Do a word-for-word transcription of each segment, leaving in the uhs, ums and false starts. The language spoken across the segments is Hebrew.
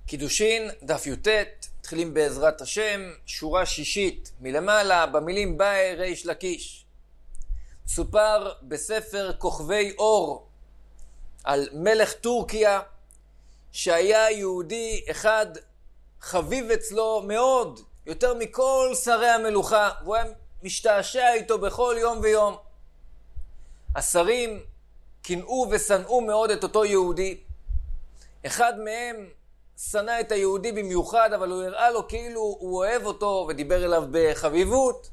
קידושין, דף י"ט, מתחילים בעזרת השם, שורה שישית, מלמעלה, במילים באי ריש לקיש. סופר בספר כוכבי אור על מלך טורקיה, שהיה יהודי אחד חביב אצלו מאוד, יותר מכל שרי המלוכה, והוא היה משתעשע איתו בכל יום ויום. השרים קנאו ושנאו מאוד את אותו יהודי. אחד מהם שנא את היהודי במיוחד, אבל הוא הראה לו כאילו הוא אוהב אותו ודיבר אליו בחביבות.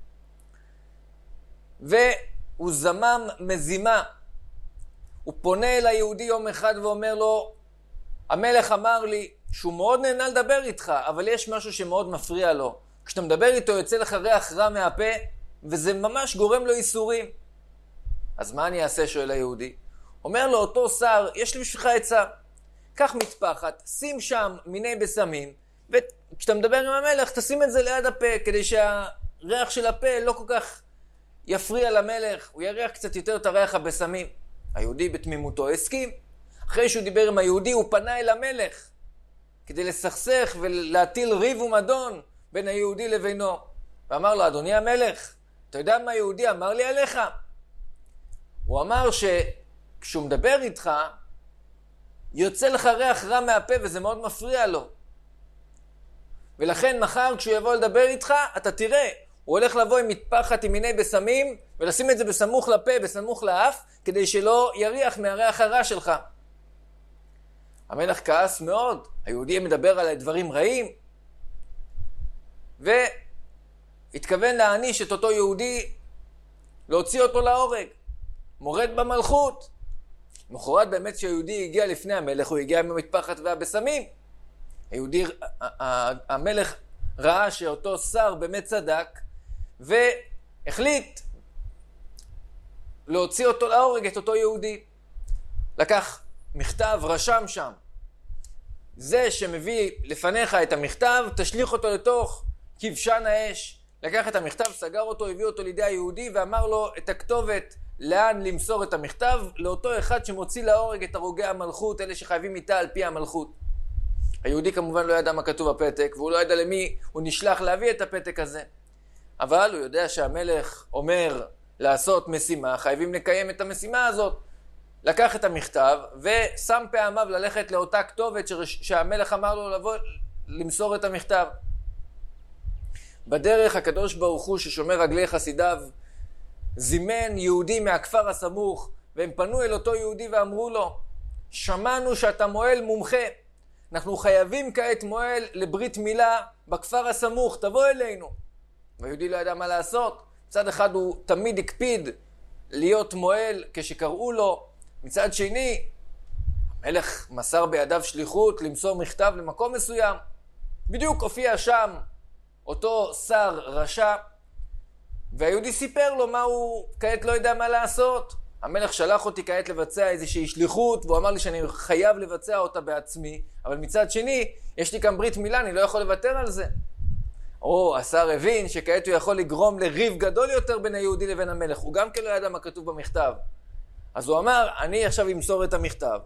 והוא זמם מזימה. הוא פונה אל היהודי יום אחד ואומר לו, המלך אמר לי שהוא מאוד נהנה לדבר איתך, אבל יש משהו שמאוד מפריע לו. כשאתה מדבר איתו יוצא לך ריח רע מהפה, וזה ממש גורם לו איסורים. אז מה אני אעשה, שואל היהודי? אומר לו אותו שר, יש לי בשבילך עצה. קח מטפחת, שים שם מיני בשמים, וכשאתה מדבר עם המלך תשים את זה ליד הפה, כדי שהריח של הפה לא כל כך יפריע למלך, הוא יריח קצת יותר את הריח הבשמים. היהודי בתמימותו הסכים. אחרי שהוא דיבר עם היהודי הוא פנה אל המלך, כדי לסכסך ולהטיל ריב ומדון בין היהודי לבינו. ואמר לו, אדוני המלך, אתה יודע מה היהודי אמר לי עליך? הוא אמר שכשהוא מדבר איתך, יוצא לך ריח רע מהפה וזה מאוד מפריע לו. ולכן מחר כשהוא יבוא לדבר איתך, אתה תראה, הוא הולך לבוא עם מטפחת עם מיני בשמים, ולשים את זה בסמוך לפה, בסמוך לאף, כדי שלא יריח מהריח הרע שלך. המלך כעס מאוד, היהודי מדבר על דברים רעים, והתכוון להעניש את אותו יהודי, להוציא אותו להורג, מורד במלכות. מחרת באמת שהיהודי הגיע לפני המלך, הוא הגיע עם המטפחת והבשמים. היהודי, המלך ראה שאותו שר באמת צדק, והחליט להוציא אותו להורג, את אותו יהודי. לקח מכתב, רשם שם. זה שמביא לפניך את המכתב, תשליך אותו לתוך כבשן האש. לקח את המכתב, סגר אותו, הביא אותו לידי היהודי, ואמר לו את הכתובת לאן למסור את המכתב, לאותו אחד שמוציא להורג את הרוגי המלכות, אלה שחייבים איתה על פי המלכות. היהודי כמובן לא ידע מה כתוב בפתק, והוא לא ידע למי הוא נשלח להביא את הפתק הזה. אבל הוא יודע שהמלך אומר לעשות משימה, חייבים לקיים את המשימה הזאת. לקח את המכתב ושם פעמיו ללכת לאותה כתובת שהמלך אמר לו לבוא למסור את המכתב. בדרך הקדוש ברוך הוא ששומר רגלי חסידיו זימן יהודי מהכפר הסמוך, והם פנו אל אותו יהודי ואמרו לו, שמענו שאתה מועל מומחה, אנחנו חייבים כעת מועל לברית מילה בכפר הסמוך, תבוא אלינו. והיהודי לא ידע מה לעשות. מצד אחד הוא תמיד הקפיד להיות מועל כשקראו לו, מצד שני המלך מסר בידיו שליחות למסור מכתב למקום מסוים. בדיוק הופיע שם אותו שר רשע, והיהודי סיפר לו מה הוא כעת לא יודע מה לעשות. המלך שלח אותי כעת לבצע איזושהי שליחות, והוא אמר לי שאני חייב לבצע אותה בעצמי, אבל מצד שני יש לי כאן ברית מילה, אני לא יכול לוותר על זה. או השר הבין שכעת הוא יכול לגרום לריב גדול יותר בין היהודי לבין המלך, הוא גם כן לא ידע מה כתוב במכתב. אז הוא אמר, אני עכשיו אמסור את המכתב.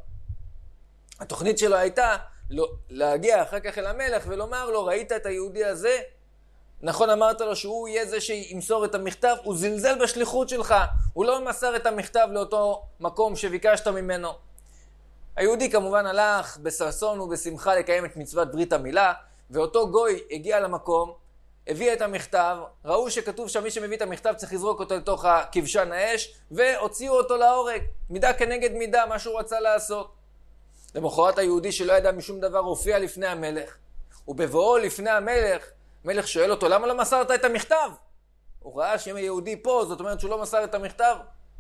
התוכנית שלו הייתה לא, להגיע אחר כך אל המלך ולומר לו, ראית את היהודי הזה? נכון אמרת לו שהוא יהיה זה שימסור את המכתב, הוא זלזל בשליחות שלך, הוא לא מסר את המכתב לאותו מקום שביקשת ממנו. היהודי כמובן הלך בששון ובשמחה לקיים את מצוות ברית המילה, ואותו גוי הגיע למקום, הביא את המכתב, ראו שכתוב שם מי שמביא את המכתב צריך לזרוק אותו לתוך כבשן האש, והוציאו אותו להורג, מידה כנגד מידה, מה שהוא רצה לעשות. למחרת היהודי שלא ידע משום דבר הופיע לפני המלך, ובבואו לפני המלך, המלך שואל אותו, למה לא מסרת את המכתב? הוא ראה שאם היהודי פה, זאת אומרת שהוא לא מסר את המכתב.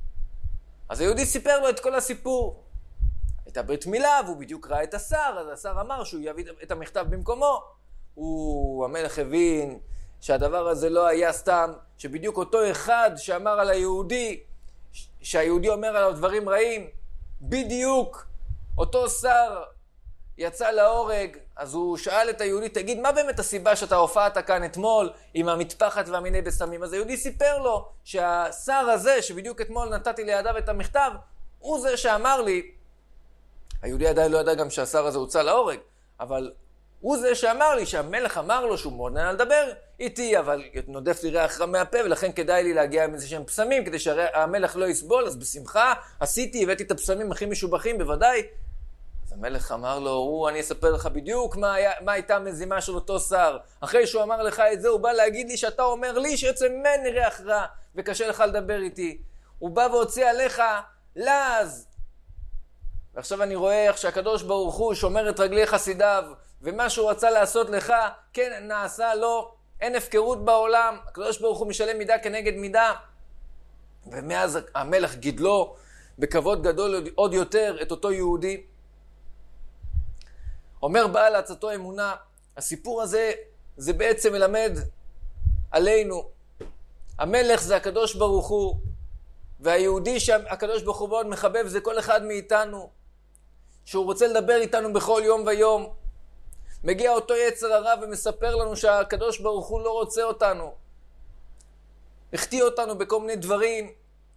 אז היהודי סיפר לו את כל הסיפור. הייתה ברית מילה, והוא בדיוק ראה את השר, אז השר אמר שהוא יביא את המכתב במקומו. הוא, המלך הבין שהדבר הזה לא היה סתם, שבדיוק אותו אחד שאמר על היהודי, שהיהודי אומר עליו דברים רעים, בדיוק אותו שר יצא להורג. אז הוא שאל את היהודי, תגיד, מה באמת הסיבה שאתה הופעת כאן אתמול עם המטפחת והמיני בשמים? אז היהודי סיפר לו שהשר הזה, שבדיוק אתמול נתתי לידיו את המכתב, הוא זה שאמר לי, היהודי עדיין לא ידע גם שהשר הזה הוצא להורג, אבל הוא זה שאמר לי שהמלך אמר לו שהוא מאוד נהנה לדבר איתי, אבל נודף לי ריח רע מהפה, ולכן כדאי לי להגיע עם איזה שהם פסמים, כדי שהמלך לא יסבול, אז בשמחה עשיתי, הבאתי את הפסמים הכי משובחים, בוודאי. אז המלך אמר לו, הוא, אני אספר לך בדיוק מה, היה, מה הייתה המזימה של אותו שר. אחרי שהוא אמר לך את זה, הוא בא להגיד לי שאתה אומר לי שיוצא ממני ריח רע, וקשה לך לדבר איתי. הוא בא והוציא עליך לעז. ועכשיו אני רואה איך שהקדוש ברוך הוא שומר את רגלי חסידיו, ומה שהוא רצה לעשות לך, כן נעשה לו, אין הפקרות בעולם, הקדוש ברוך הוא משלם מידה כנגד מידה. ומאז המלך גידלו בכבוד גדול עוד יותר את אותו יהודי. אומר בעל עצתו אמונה, הסיפור הזה זה בעצם מלמד עלינו. המלך זה הקדוש ברוך הוא, והיהודי שהקדוש ברוך הוא מאוד מחבב זה כל אחד מאיתנו, שהוא רוצה לדבר איתנו בכל יום ויום. מגיע אותו יצר הרע ומספר לנו שהקדוש ברוך הוא לא רוצה אותנו. החטיא אותנו בכל מיני דברים.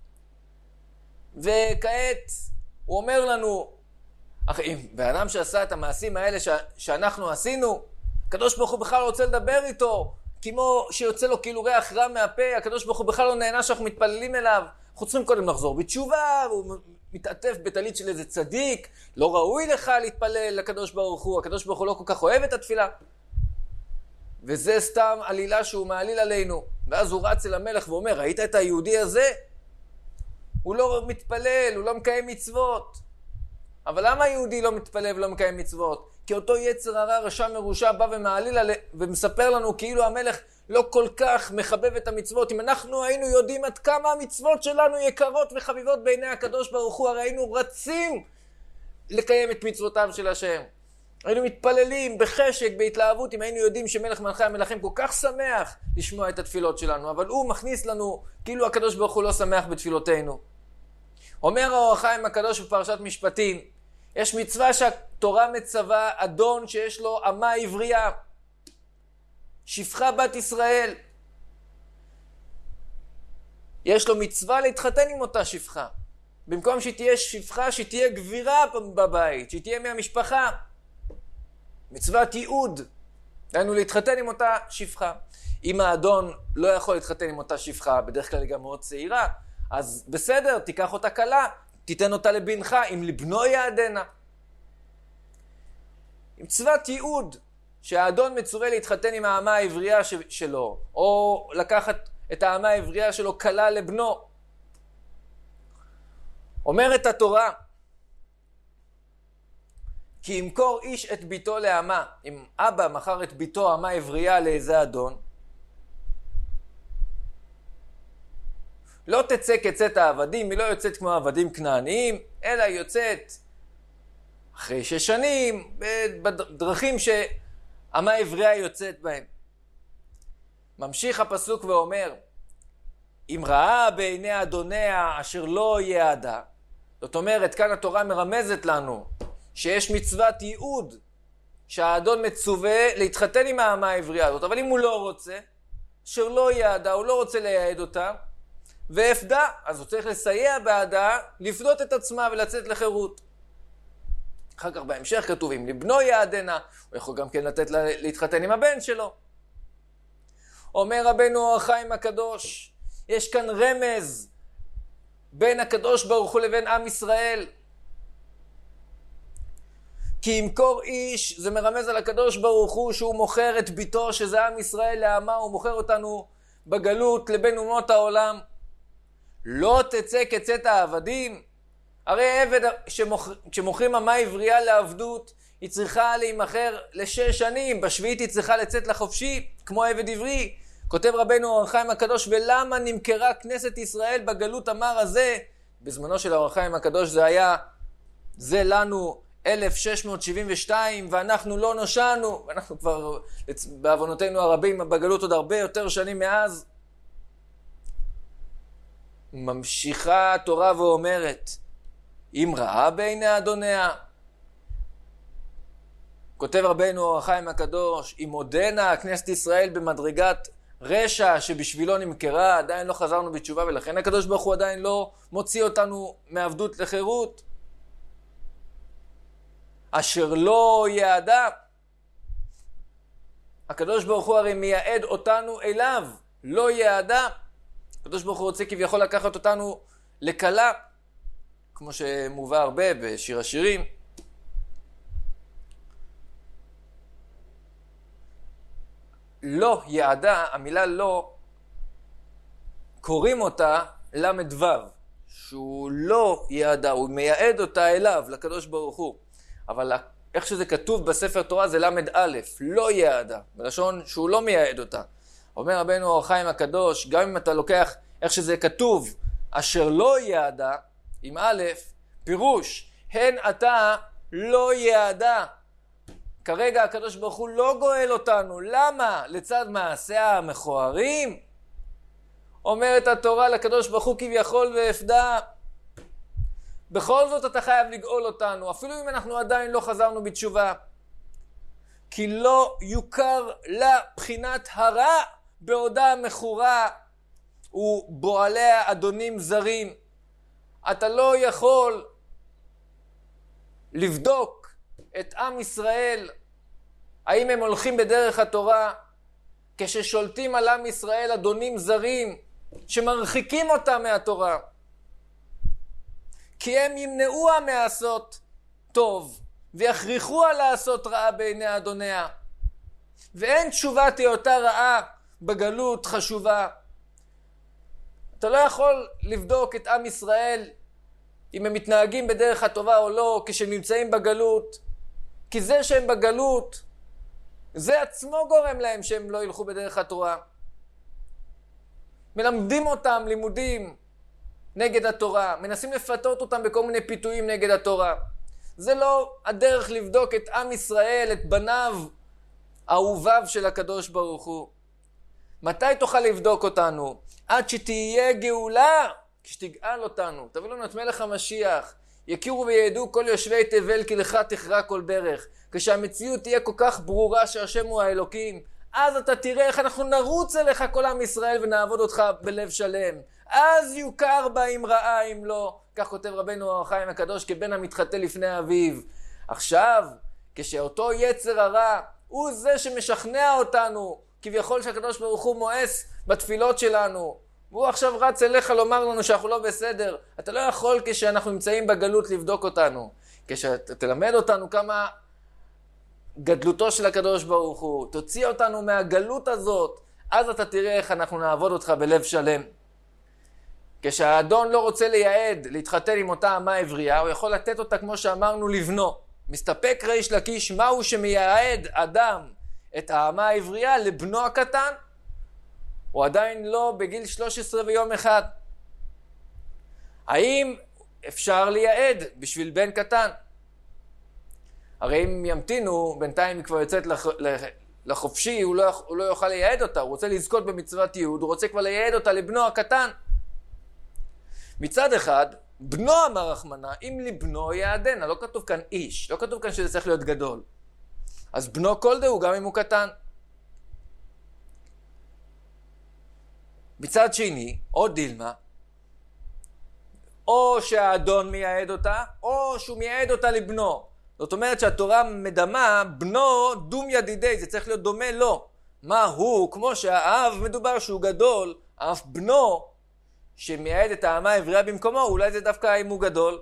וכעת הוא אומר לנו, אם באדם שעשה את המעשים האלה ש- שאנחנו עשינו, הקדוש ברוך הוא בכלל רוצה לדבר איתו, כמו שיוצא לו כאילו ריח רע מהפה, הקדוש ברוך הוא בכלל לא נהנה שאנחנו מתפללים אליו. אנחנו צריכים קודם לחזור בתשובה, הוא מתעטף בטלית של איזה צדיק, לא ראוי לך להתפלל לקדוש ברוך הוא, הקדוש ברוך הוא לא כל כך אוהב את התפילה. וזה סתם עלילה שהוא מעליל עלינו. ואז הוא רץ אל המלך ואומר, ראית את היהודי הזה? הוא לא מתפלל, הוא לא מקיים מצוות. אבל למה היהודי לא מתפלל ולא מקיים מצוות? כי אותו יצר הרע רשע מרושע בא ומעליל עלי, ומספר לנו כאילו המלך לא כל כך מחבב את המצוות. אם אנחנו היינו יודעים עד כמה המצוות שלנו יקרות וחביבות בעיני הקדוש ברוך הוא, הרי היינו רצים לקיים את מצוותיו של השם. היינו מתפללים בחשק, בהתלהבות, אם היינו יודעים שמלך מלכי המלכים כל כך שמח לשמוע את התפילות שלנו, אבל הוא מכניס לנו כאילו הקדוש ברוך הוא לא שמח בתפילותינו. אומר האור החיים הקדוש בפרשת משפטים, יש מצווה שהתורה מצווה אדון שיש לו אמה עברייה, שפחה בת ישראל. יש לו מצווה להתחתן עם אותה שפחה. במקום שהיא תהיה שפחה, שהיא תהיה גבירה בבית, שהיא תהיה מהמשפחה. מצוות ייעוד, דהיינו להתחתן עם אותה שפחה. אם האדון לא יכול להתחתן עם אותה שפחה, בדרך כלל היא גם מאוד צעירה, אז בסדר, תיקח אותה קלה, תיתן אותה לבנך, אם לבנו יעדנה. מצוות ייעוד, שהאדון מצווה להתחתן עם האמה העברייה שלו, או לקחת את האמה העברייה שלו קלה לבנו. אומרת התורה, כי ימכור איש את ביתו לאמה. אם אבא מכר את ביתו אמה עברייה לאיזה אדון, לא תצא כצאת העבדים, היא לא יוצאת כמו עבדים כנעניים, אלא היא יוצאת אחרי שש שנים, בדרכים שאמה עברייה יוצאת בהם. ממשיך הפסוק ואומר, אם ראה בעיני אדוניה אשר לא יעדה, זאת אומרת, כאן התורה מרמזת לנו שיש מצוות ייעוד, שהאדון מצווה להתחתן עם האמה העברייה הזאת, אבל אם הוא לא רוצה, אשר לא יעדה, הוא לא רוצה לייעד אותה, והפדה, אז הוא צריך לסייע בעדה, לפדות את עצמה ולצאת לחירות. אחר כך בהמשך כתוב, אם לבנו יעדנה, הוא יכול גם כן לתת לה, להתחתן עם הבן שלו. אומר רבנו אור החיים הקדוש, יש כאן רמז בין הקדוש ברוך הוא לבין עם ישראל. כי ימכור איש, זה מרמז על הקדוש ברוך הוא שהוא מוכר את ביתו, שזה עם ישראל לאמה, הוא מוכר אותנו בגלות לבין אומות העולם. לא תצא כצאת העבדים. הרי עבד שמוכרים אמה עברייה לעבדות, היא צריכה להימכר לשש שנים, בשביעית היא צריכה לצאת לחופשי, כמו עבד עברי. כותב רבנו אור החיים הקדוש, ולמה נמכרה כנסת ישראל בגלות המר הזה? בזמנו של אור החיים הקדוש זה היה, זה לנו אלף שש מאות שבעים ושתיים, ואנחנו לא נושענו, ואנחנו כבר בעוונותינו הרבים בגלות עוד הרבה יותר שנים מאז. ממשיכה התורה ואומרת, אם ראה בעיני אדוניה, כותב רבנו אור החיים הקדוש, אם עודנה כנסת ישראל במדרגת רשע שבשבילו נמכרה, עדיין לא חזרנו בתשובה, ולכן הקדוש ברוך הוא עדיין לא מוציא אותנו מעבדות לחירות. אשר לא יעדה, הקדוש ברוך הוא הרי מייעד אותנו אליו, לא יעדה. הקדוש ברוך הוא רוצה כביכול לקחת אותנו לקלה, כמו שמובא הרבה בשיר השירים. לא יעדה, המילה לא, קוראים אותה למד וו, שהוא לא יעדה, הוא מייעד אותה אליו, לקדוש ברוך הוא. אבל איך שזה כתוב בספר תורה זה למד א', לא יעדה, בלשון שהוא לא מייעד אותה. אומר רבנו אור החיים הקדוש, גם אם אתה לוקח איך שזה כתוב, אשר לא יעדה, עם א', פירוש, הן אתה לא יעדה. כרגע הקדוש ברוך הוא לא גואל אותנו. למה? לצד מעשיה המכוערים? אומרת התורה לקדוש ברוך הוא כביכול והפדה. בכל זאת אתה חייב לגאול אותנו, אפילו אם אנחנו עדיין לא חזרנו בתשובה. כי לא יוכר לה בחינת הרע בעודה מכורה ובועליה אדונים זרים. אתה לא יכול לבדוק את עם ישראל, האם הם הולכים בדרך התורה, כששולטים על עם ישראל אדונים זרים שמרחיקים אותם מהתורה. כי הם ימנעוה מעשות טוב ויכריחוה לעשות רעה בעיני אדוניה. ואין תשובת היותה רעה בגלות חשובה. אתה לא יכול לבדוק את עם ישראל אם הם מתנהגים בדרך הטובה או לא כשהם נמצאים בגלות, כי זה שהם בגלות זה עצמו גורם להם שהם לא ילכו בדרך התורה. מלמדים אותם לימודים נגד התורה, מנסים לפתות אותם בכל מיני פיתויים נגד התורה. זה לא הדרך לבדוק את עם ישראל, את בניו אהוביו של הקדוש ברוך הוא. מתי תוכל לבדוק אותנו? עד שתהיה גאולה, כשתגאל אותנו. תביא לנו את מלך המשיח. יכירו וידעו כל יושבי תבל כי לך תכרע כל ברך. כשהמציאות תהיה כל כך ברורה שהשם הוא האלוקים, אז אתה תראה איך אנחנו נרוץ אליך כל עם ישראל ונעבוד אותך בלב שלם. אז יוכר בה אם רעה אם לא. כך כותב רבנו אור החיים הקדוש כבן המתחטא לפני אביו. עכשיו, כשאותו יצר הרע הוא זה שמשכנע אותנו, כביכול שהקדוש ברוך הוא מואס בתפילות שלנו, והוא עכשיו רץ אליך לומר לנו שאנחנו לא בסדר. אתה לא יכול כשאנחנו נמצאים בגלות לבדוק אותנו. כשתלמד אותנו כמה גדלותו של הקדוש ברוך הוא, תוציא אותנו מהגלות הזאת, אז אתה תראה איך אנחנו נעבוד אותך בלב שלם. כשהאדון לא רוצה לייעד, להתחתן עם אותה אמה עברייה, הוא יכול לתת אותה כמו שאמרנו לבנו. מסתפק ריש לקיש, מהו שמייעד אדם את האמה העברייה לבנו הקטן? הוא עדיין לא בגיל שלוש עשרה ויום אחד. האם אפשר לייעד בשביל בן קטן? הרי אם ימתינו, בינתיים היא כבר יוצאת לחופשי, הוא לא, הוא לא יוכל לייעד אותה, הוא רוצה לזכות במצוות ייעוד, הוא רוצה כבר לייעד אותה לבנו הקטן. מצד אחד, בנו אמר רחמנה, אם לבנו יעדנה, לא כתוב כאן איש, לא כתוב כאן שזה צריך להיות גדול. אז בנו כל דהו, גם אם הוא קטן. מצד שני, או דילמה, או שהאדון מייעד אותה, או שהוא מייעד אותה לבנו. זאת אומרת שהתורה מדמה, בנו דום ידידי, זה צריך להיות דומה לו. מה הוא? כמו שהאב מדובר שהוא גדול, אף בנו שמייעד את האמה העברייה במקומו, אולי זה דווקא אם הוא גדול.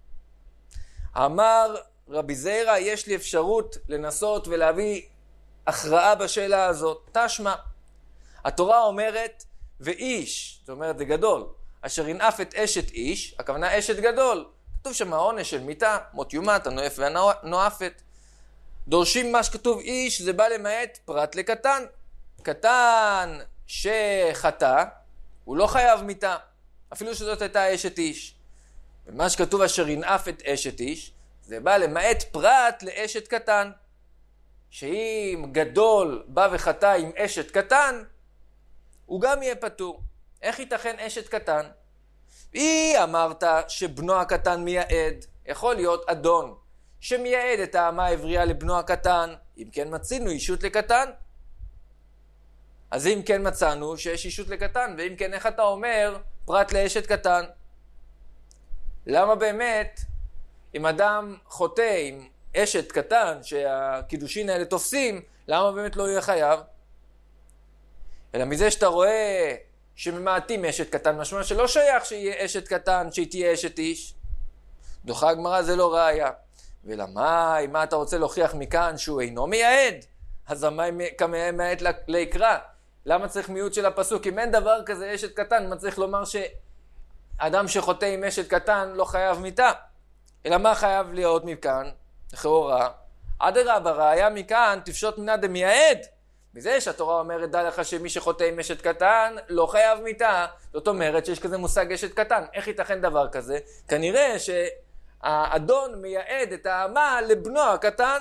אמר רבי זיירא, יש לי אפשרות לנסות ולהביא הכרעה בשאלה הזאת. תשמע, התורה אומרת, ואיש, זאת אומרת זה גדול, אשר ינאף את אשת איש, הכוונה אשת גדול. כתוב שם העונש של מיתה, מות יומת, הנואף והנואפת. דורשים מה שכתוב איש, זה בא למעט פרט לקטן. קטן שחטא, הוא לא חייב מיתה, אפילו שזאת הייתה אשת איש. ומה שכתוב אשר ינאף את אשת איש, זה בא למעט פרט לאשת קטן. שאם גדול בא וחטא עם אשת קטן, הוא גם יהיה פטור. איך ייתכן אשת קטן? היא אמרת שבנו הקטן מייעד, יכול להיות אדון שמייעד את האמה העברייה לבנו הקטן, אם כן מצינו אישות לקטן. אז אם כן מצאנו שיש אישות לקטן, ואם כן איך אתה אומר פרט לאשת קטן? למה באמת אם אדם חוטא עם אשת קטן שהקידושין האלה תופסים, למה באמת לא יהיה חייב? אלא מזה שאתה רואה שממעטים אשת קטן, משמע שלא שייך שיהיה אשת קטן, שהיא תהיה אשת איש. דוחה הגמרא, זה לא ראיה. ולמה, מה אתה רוצה להוכיח מכאן שהוא אינו מייעד? אז המים כמייעד ליקרא. למה צריך מיעוט של הפסוק? אם אין דבר כזה אשת קטן, מה צריך לומר שאדם שחוטא עם אשת קטן לא חייב מיתה? אלא מה חייב להיות מכאן? לכאורה. אדרבה, ראיה מכאן תפשוט מנה דמייעד. מזה שהתורה אומרת, דע לך שמי שחוטא עם אשת קטן לא חייב מיתה. זאת אומרת שיש כזה מושג אשת קטן. איך ייתכן דבר כזה? כנראה שהאדון מייעד את האמה לבנו הקטן.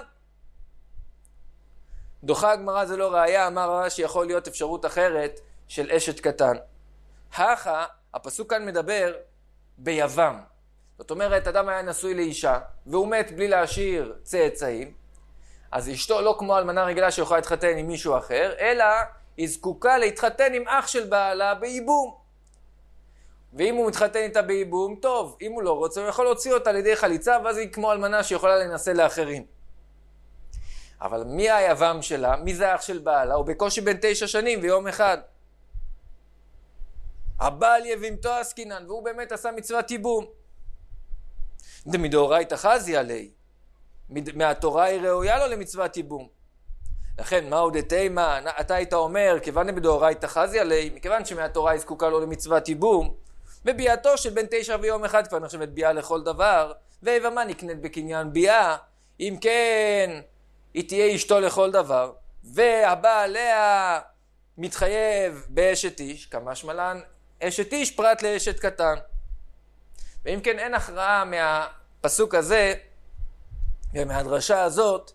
דוחה הגמרא, זה לא ראיה, אמר רש"י, יכול להיות אפשרות אחרת של אשת קטן. הכה, הפסוק כאן מדבר ביבם. זאת אומרת, אדם היה נשוי לאישה, והוא מת בלי להשאיר צאצאים, אז אשתו לא כמו אלמנה רגילה שיכולה להתחתן עם מישהו אחר, אלא היא זקוקה להתחתן עם אח של בעלה בייבום. ואם הוא מתחתן איתה בייבום, טוב. אם הוא לא רוצה, הוא יכול להוציא אותה על ידי חליצה, ואז היא כמו אלמנה שיכולה לנסה לאחרים. אבל מי היבם שלה? מי זה אח של בעלה? הוא בקושי בן תשע שנים ויום אחד. הבעל יבימתו עסקינן, והוא באמת עשה מצוות ייבום. דמדאורייתא חזי עלי. מהתורה היא ראויה לו למצוות ייבום. לכן, מהו דתימה? אתה היית אומר, כיוון דמדאורייתא חזי עלי, מכיוון שמהתורה היא זקוקה לו למצוות ייבום, בביאתו של בן תשע ויום אחד כבר נחשבת ביאה לכל דבר, ויבמה נקנית בקניין ביאה, אם כן, היא תהיה אשתו לכל דבר, והבא עליה מתחייב באשת איש, כמשמע לן אשת איש פרט לאשת קטן. ואם כן, אין הכרעה מהפסוק הזה ומהדרשה הזאת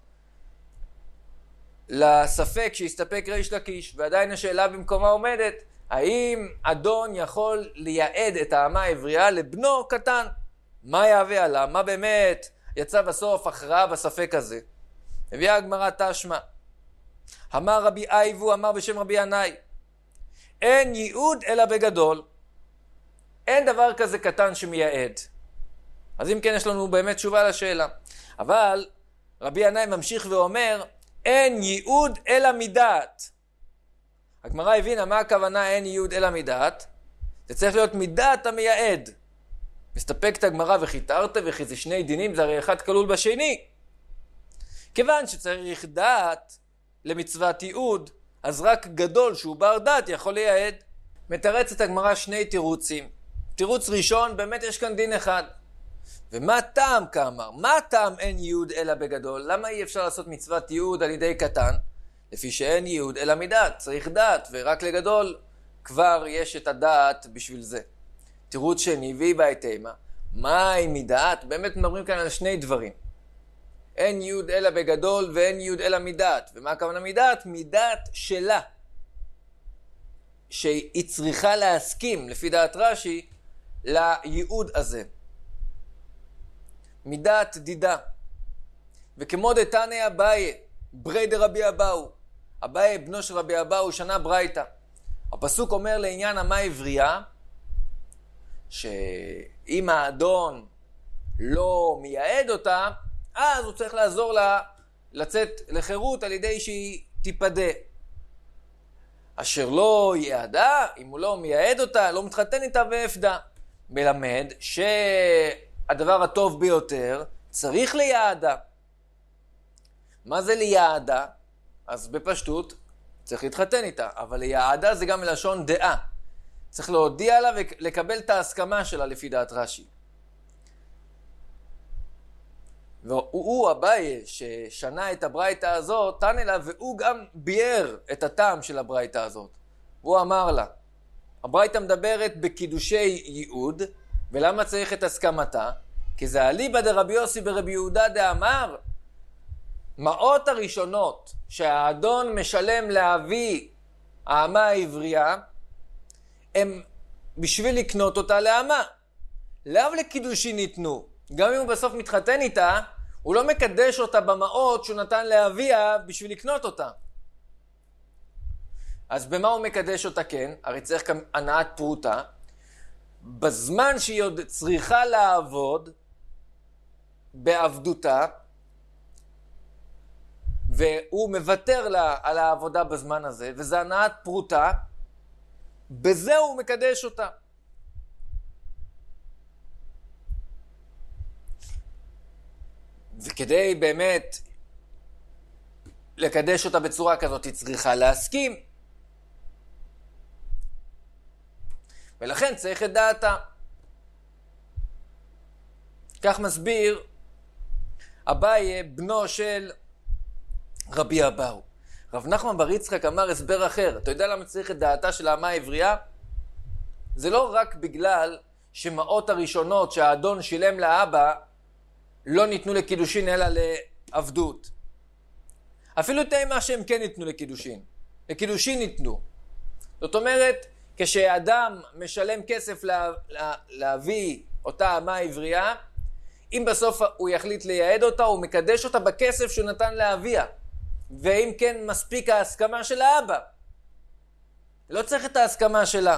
לספק שהסתפק ריש לקיש, ועדיין השאלה במקומה עומדת, האם אדון יכול לייעד את האמה העברייה לבנו קטן? מה יהווה עליו? מה באמת יצא בסוף הכרעה בספק הזה? הביאה הגמרא תשמע. אמר רבי אייבו, אמר בשם רבי ינאי, אין ייעוד אלא בגדול. אין דבר כזה קטן שמייעד. אז אם כן, יש לנו באמת תשובה לשאלה. אבל רבי ינאי ממשיך ואומר, אין ייעוד אלא מדעת. הגמרא הבינה מה הכוונה אין ייעוד אלא מדעת. זה צריך להיות מדעת המייעד. מסתפקת הגמרא וחיתרת וכי זה שני דינים, זה הרי אחד כלול בשני. כיוון שצריך דעת למצוות ייעוד, אז רק גדול שהוא בר דעת יכול לייעד. מתרצת הגמרא שני תירוצים. תירוץ ראשון, באמת יש כאן דין אחד. ומה טעם כאמר? מה טעם אין ייעוד אלא בגדול? למה אי אפשר לעשות מצוות ייעוד על ידי קטן? לפי שאין ייעוד אלא מדעת, צריך דעת, ורק לגדול כבר יש את הדעת בשביל זה. תירוץ שני, והיא בהתאמה. מה היא מדעת? באמת מדברים כאן על שני דברים. אין ייעוד אלא בגדול ואין ייעוד אלא מדעת. ומה הכוונה מדעת? מדעת שלה. שהיא צריכה להסכים, לפי דעת רש"י, לייעוד הזה. מדעת דידה. וכמו דתניא אביי, ברי דרבי אבאו. אביי בנו של רבי אבאו שנה ברייתא. הפסוק אומר לעניין אמה עברייה, שאם האדון לא מייעד אותה, אז הוא צריך לעזור לה לצאת לחירות על ידי שהיא תיפדה. אשר לא ייעדה, אם הוא לא מייעד אותה, לא מתחתן איתה ואפדה. מלמד שהדבר הטוב ביותר צריך לייעדה. מה זה לייעדה? אז בפשטות צריך להתחתן איתה, אבל לייעדה זה גם מלשון דעה. צריך להודיע לה ולקבל את ההסכמה שלה לפי דעת רש"י. והוא אביי ששנה את הברייתא הזאת, תנא לה, והוא גם ביאר את הטעם של הברייתא הזאת. הוא אמר לה, הברייתא מדברת בקידושי ייעוד, ולמה צריך את הסכמתה? כי זה אליבא דרבי יוסי ברבי יהודה דאמר, מעות הראשונות שהאדון משלם להביא האמה העברייה, הם בשביל לקנות אותה לאמה. לאו לקידושי ניתנו. גם אם הוא בסוף מתחתן איתה, הוא לא מקדש אותה במעות שהוא נתן לאביה בשביל לקנות אותה. אז במה הוא מקדש אותה כן? הרי צריך כאן הנעת פרוטה. בזמן שהיא עוד צריכה לעבוד בעבדותה, והוא מוותר לה על העבודה בזמן הזה, וזה הנעת פרוטה, בזה הוא מקדש אותה. וכדי באמת לקדש אותה בצורה כזאת, היא צריכה להסכים. ולכן צריך את דעתה. כך מסביר אביי, בנו של רבי אבאו. רב נחמן בר יצחק אמר הסבר אחר. אתה יודע למה צריך את דעתה של האמה העברייה? זה לא רק בגלל שמעות הראשונות שהאדון שילם לאבא לא ניתנו לקידושין אלא לעבדות. אפילו תהיה מה שהם כן ניתנו לקידושין. לקידושין ניתנו. זאת אומרת, כשאדם משלם כסף לה, לה, להביא אותה אמה העברייה, אם בסוף הוא יחליט לייעד אותה, הוא מקדש אותה בכסף שהוא נתן לאביה. ואם כן מספיק ההסכמה של האבא. לא צריך את ההסכמה שלה.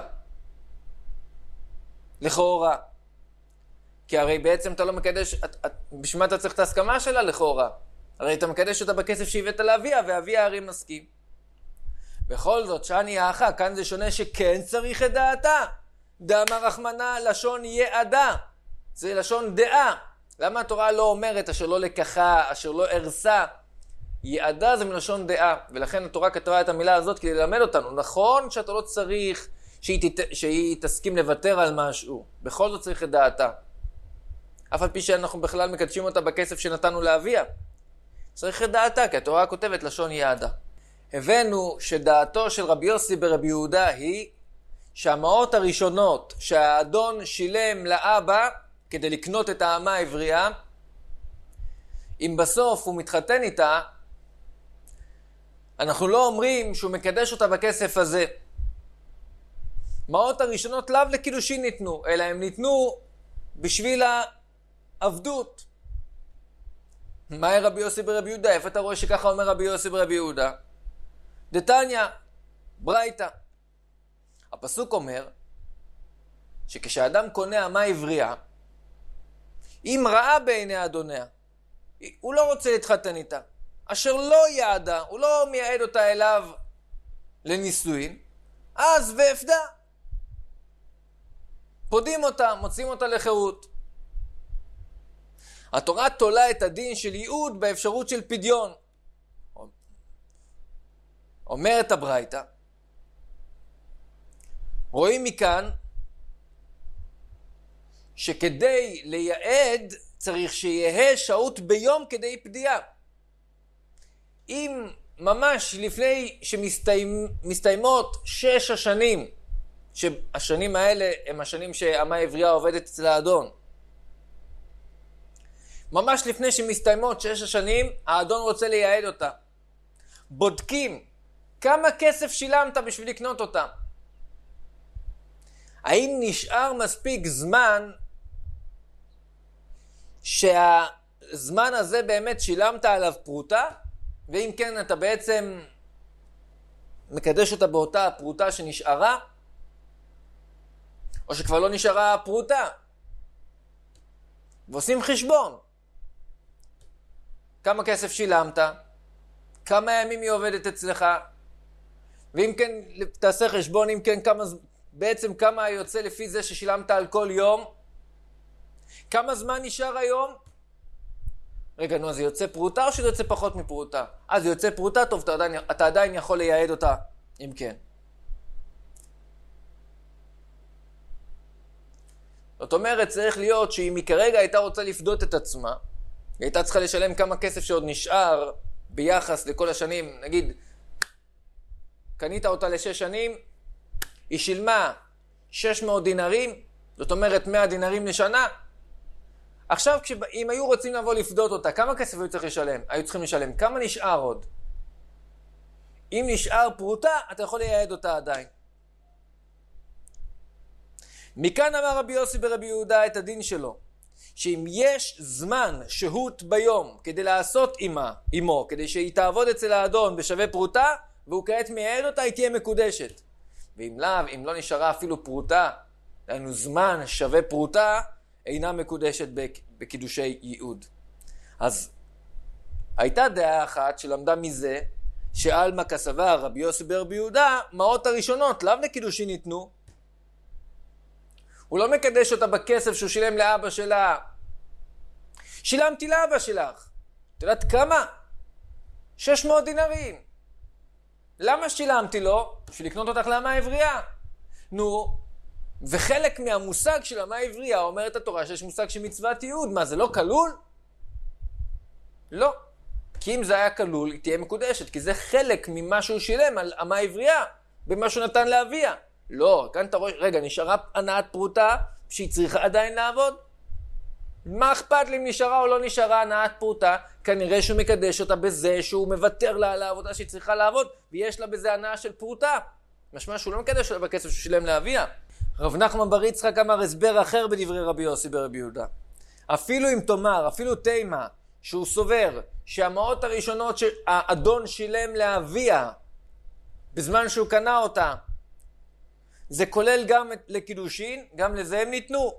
לכאורה. כי הרי בעצם אתה לא מקדש, את, את, בשביל אתה צריך את ההסכמה שלה לכאורה. הרי אתה מקדש אותה בכסף שהבאת לאביה, ואביה הרי מסכים. בכל זאת, שאני האחה, כאן זה שונה שכן צריך את דעתה. דאמר רחמנא לשון יעדה. זה לשון דעה. למה התורה לא אומרת אשר לא לקחה, אשר לא הרסה? יעדה זה מלשון דעה, ולכן התורה כתבה את המילה הזאת כדי ללמד אותנו. נכון שאתה לא צריך שהיא, תת... שהיא תסכים לוותר על משהו. בכל זאת צריך את דעתה. אף על פי שאנחנו בכלל מקדשים אותה בכסף שנתנו לאביה. צריך את דעתה, כי התורה כותבת לשון יעדה. הבאנו שדעתו של רבי יוסי ברבי יהודה היא שהמעות הראשונות שהאדון שילם לאבא כדי לקנות את האמה העברייה, אם בסוף הוא מתחתן איתה, אנחנו לא אומרים שהוא מקדש אותה בכסף הזה. מעות הראשונות לאו לקידושין ניתנו, אלא הם ניתנו בשביל העבדות. מה רבי יוסי ברבי יהודה? איפה אתה רואה שככה אומר רבי יוסי ברבי יהודה? דתניא, ברייתא. הפסוק אומר שכשאדם קונה אמה עברייה, אם ראה בעיני אדוניה, הוא לא רוצה להתחתן איתה, אשר לא יעדה, הוא לא מייעד אותה אליו לנישואין, אז ואפדה. פודים אותה, מוצאים אותה לחירות. התורה תולה את הדין של ייעוד באפשרות של פדיון. אומרת הברייתא, רואים מכאן שכדי לייעד צריך שיהיה שהות ביום כדי פדיעה. אם ממש לפני שמסתיימות שש השנים, שהשנים האלה הם השנים שהאמה העברייה עובדת אצל האדון, ממש לפני שמסתיימות שש השנים, האדון רוצה לייעד אותה. בודקים כמה כסף שילמת בשביל לקנות אותה. האם נשאר מספיק זמן שהזמן הזה באמת שילמת עליו פרוטה? ואם כן, אתה בעצם מקדש אותה באותה הפרוטה שנשארה? או שכבר לא נשארה הפרוטה? ועושים חשבון. כמה כסף שילמת? כמה ימים היא עובדת אצלך? ואם כן, תעשה חשבון, אם כן, כמה, בעצם כמה יוצא לפי זה ששילמת על כל יום? כמה זמן נשאר היום? רגע, נו, אז זה יוצא פרוטה או שזה יוצא פחות מפרוטה? אז זה יוצא פרוטה, טוב, אתה עדיין, אתה עדיין יכול לייעד אותה, אם כן. זאת אומרת, צריך להיות שאם היא כרגע הייתה רוצה לפדות את עצמה, היא הייתה צריכה לשלם כמה כסף שעוד נשאר ביחס לכל השנים, נגיד, קנית אותה לשש שנים, היא שילמה שש מאות דינרים, זאת אומרת מאה דינרים לשנה. עכשיו, אם היו רוצים לבוא לפדות אותה, כמה כסף היו צריכים לשלם? היו צריכים לשלם. כמה נשאר עוד? אם נשאר פרוטה, אתה יכול לייעד אותה עדיין. מכאן אמר רבי יוסי ברבי יהודה את הדין שלו, שאם יש זמן שהות ביום כדי לעשות עמה, עמו, כדי שהיא תעבוד אצל האדון בשווה פרוטה, והוא כעת מייעד אותה, היא תהיה מקודשת. ואם לאו, אם לא נשארה אפילו פרוטה, דהיינו זמן שווה פרוטה, אינה מקודשת בקידושי ייעוד. אז הייתה דעה אחת שלמדה מזה, שעלמא כסבר רבי יוסי ברבי יהודה, מעות הראשונות לאו לקידושין ניתנו. הוא לא מקדש אותה בכסף שהוא שילם לאבא שלה. שילמתי לאבא שלך. את יודעת כמה? שש מאות דינרים. למה שילמתי לו? בשביל לקנות אותך לאמה עברייה. נו, וחלק מהמושג של אמה עברייה אומרת התורה שיש מושג של מצוות ייעוד. מה, זה לא כלול? לא. כי אם זה היה כלול, היא תהיה מקודשת, כי זה חלק ממה שהוא שילם על אמה עברייה, במה שהוא נתן לאביה. לא, כאן אתה רואה, רגע, נשארה הנעת פרוטה שהיא צריכה עדיין לעבוד? מה אכפת לי אם נשארה או לא נשארה הנעת פרוטה? כנראה שהוא מקדש אותה בזה שהוא מוותר לה על העבודה שהיא צריכה לעבוד, ויש לה בזה הנעה של פרוטה. משמע שהוא לא מקדש אותה בכסף שהוא שילם לאביה. רב נחמן בר יצחק אמר הסבר אחר בדברי רבי יוסי ברבי יהודה. אפילו אם תאמר, אפילו תימה, שהוא סובר שהמעות הראשונות שהאדון שילם לאביה בזמן שהוא קנה אותה, זה כולל גם לקידושין, גם לזה הם ניתנו.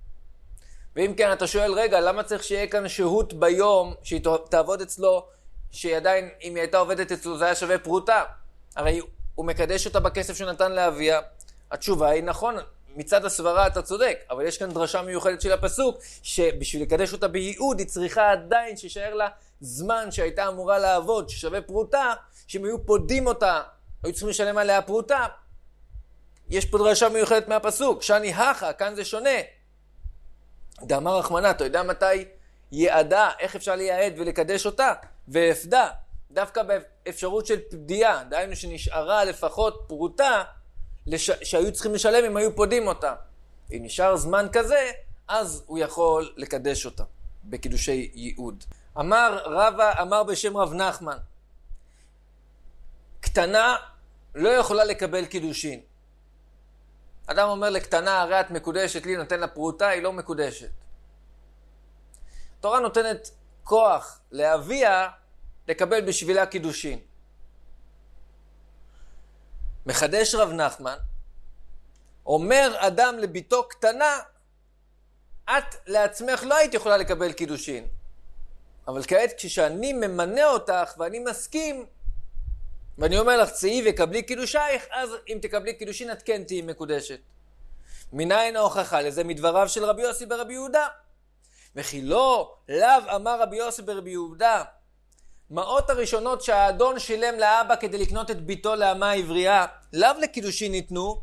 ואם כן, אתה שואל, רגע, למה צריך שיהיה כאן שהות ביום שהיא תעבוד אצלו, שעדיין אם היא הייתה עובדת אצלו זה היה שווה פרוטה? הרי הוא מקדש אותה בכסף שנתן לאביה. התשובה היא נכון, מצד הסברה אתה צודק, אבל יש כאן דרשה מיוחדת של הפסוק, שבשביל לקדש אותה בייעוד היא צריכה עדיין שישאר לה זמן שהייתה אמורה לעבוד, ששווה פרוטה, שאם היו פודים אותה, היו צריכים לשלם עליה פרוטה. יש פה דרשה מיוחדת מהפסוק, שאני הכה, כאן זה שונה. דאמר רחמנא, אתה יודע מתי יעדה, איך אפשר לייעד ולקדש אותה? והפדה, דווקא באפשרות של פדיעה, דהיינו שנשארה לפחות פרוטה, לש... שהיו צריכים לשלם אם היו פודים אותה. אם נשאר זמן כזה, אז הוא יכול לקדש אותה בקידושי ייעוד. אמר רבא, אמר בשם רב נחמן, קטנה לא יכולה לקבל קידושין. אדם אומר לקטנה, הרי את מקודשת לי, נותן לה פרוטה, היא לא מקודשת. התורה נותנת כוח לאביה לקבל בשבילה קידושין. מחדש רב נחמן, אומר אדם לביתו קטנה, את לעצמך לא היית יכולה לקבל קידושין. אבל כעת כשאני ממנה אותך ואני מסכים, ואני אומר לך צאי וקבלי קידושייך, אז אם תקבלי קידושין את כן תהי מקודשת. מניין ההוכחה לזה? מדבריו של רבי יוסי ברבי יהודה. וכי לא, לאו אמר רבי יוסי ברבי יהודה, מעות הראשונות שהאדון שילם לאבא כדי לקנות את ביתו לאמה עברייה, לאו לקידושין ניתנו.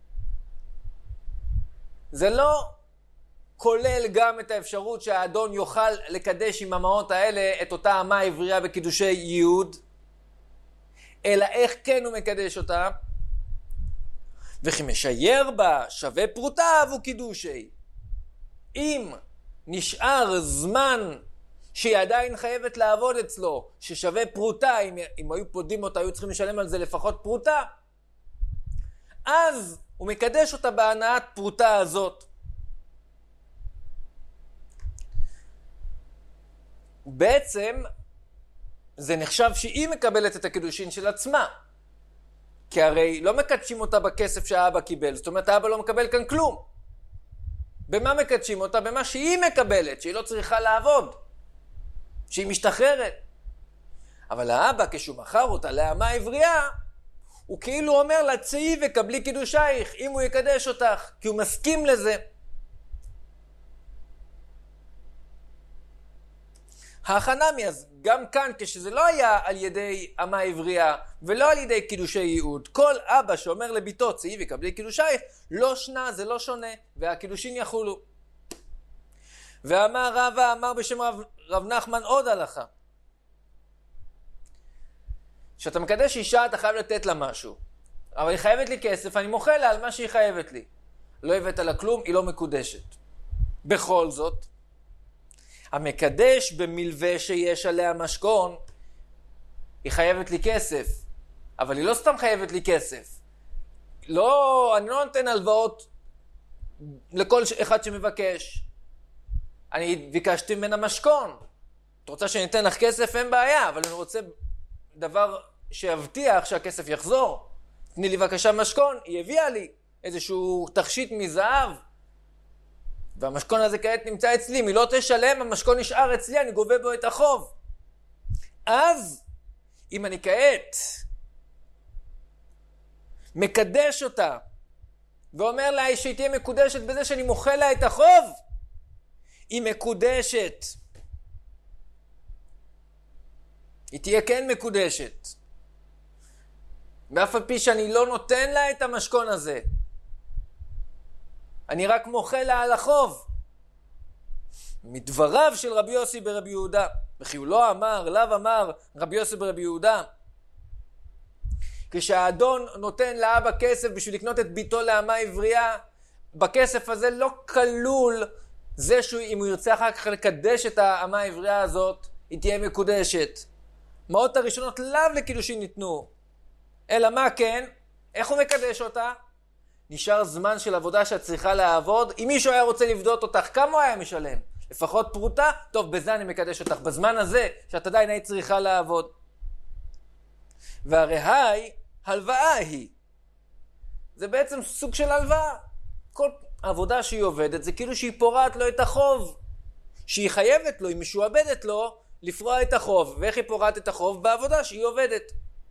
זה לא כולל גם את האפשרות שהאדון יוכל לקדש עם המעות האלה את אותה אמה עברייה בקידושי ייעוד, אלא איך כן הוא מקדש אותה? וכי משייר בה שווה פרוטה הוא קידושי. אם נשאר זמן שהיא עדיין חייבת לעבוד אצלו, ששווה פרוטה, אם, אם היו פודים אותה, היו צריכים לשלם על זה לפחות פרוטה, אז הוא מקדש אותה בהנעת פרוטה הזאת. בעצם זה נחשב שהיא מקבלת את הקידושין של עצמה, כי הרי לא מקדשים אותה בכסף שהאבא קיבל, זאת אומרת האבא לא מקבל כאן כלום. במה מקדשים אותה? במה שהיא מקבלת, שהיא לא צריכה לעבוד, שהיא משתחררת. אבל האבא כשהוא מכר אותה לאמה עברייה, הוא כאילו אומר לה צאי וקבלי קידושייך אם הוא יקדש אותך, כי הוא מסכים לזה. ההכנמי, אז גם כאן כשזה לא היה על ידי אמה עברייה ולא על ידי קידושי ייעוד, כל אבא שאומר לביתו צאי וקבלי קידושייך, לא שנה, זה לא שונה, והקידושין יחולו. ואמר רבא, אמר בשם רב, רב נחמן עוד הלכה, שאתה מקדש אישה אתה חייב לתת לה משהו, אבל היא חייבת לי כסף, אני מוחה לה על מה שהיא חייבת לי. לא הבאת לה כלום, היא לא מקודשת. בכל זאת, המקדש במלווה שיש עליה משכון, היא חייבת לי כסף, אבל היא לא סתם חייבת לי כסף. לא, אני לא נותן הלוואות לכל אחד שמבקש. אני ביקשתי ממנה משכון. את רוצה שאני אתן לך כסף? אין בעיה, אבל אני רוצה דבר שיבטיח שהכסף יחזור. תני לי בבקשה משכון, היא הביאה לי איזשהו תכשיט מזהב, והמשכון הזה כעת נמצא אצלי, אם היא לא תשלם, המשכון נשאר אצלי, אני גובה בו את החוב. אז, אם אני כעת מקדש אותה, ואומר לה שהיא תהיה מקודשת בזה שאני מוחל לה את החוב, היא מקודשת. היא תהיה כן מקודשת. ואף על פי שאני לא נותן לה את המשכון הזה, אני רק מוחל לה על החוב. מדבריו של רבי יוסי ברבי יהודה, וכי הוא לא אמר, לאו אמר רבי יוסי ברבי יהודה, כשהאדון נותן לאבא כסף בשביל לקנות את ביתו לאמה עברייה, בכסף הזה לא כלול זה שאם הוא ירצה אחר כך לקדש את האמה העברייה הזאת, היא תהיה מקודשת. מעות הראשונות לאו לקידושין ניתנו, אלא מה כן? איך הוא מקדש אותה? נשאר זמן של עבודה שאת צריכה לעבוד. אם מישהו היה רוצה לבדות אותך, כמה הוא היה משלם? לפחות פרוטה? טוב, בזה אני מקדש אותך. בזמן הזה שאת עדיין היית צריכה לעבוד. והרי היי, הלוואה היא. זה בעצם סוג של הלוואה. כל עבודה שהיא עובדת זה כאילו שהיא פורעת לו את החוב. שהיא חייבת לו, היא משועבדת לו, לפרוע את החוב. ואיך היא פורעת את החוב? בעבודה שהיא עובדת.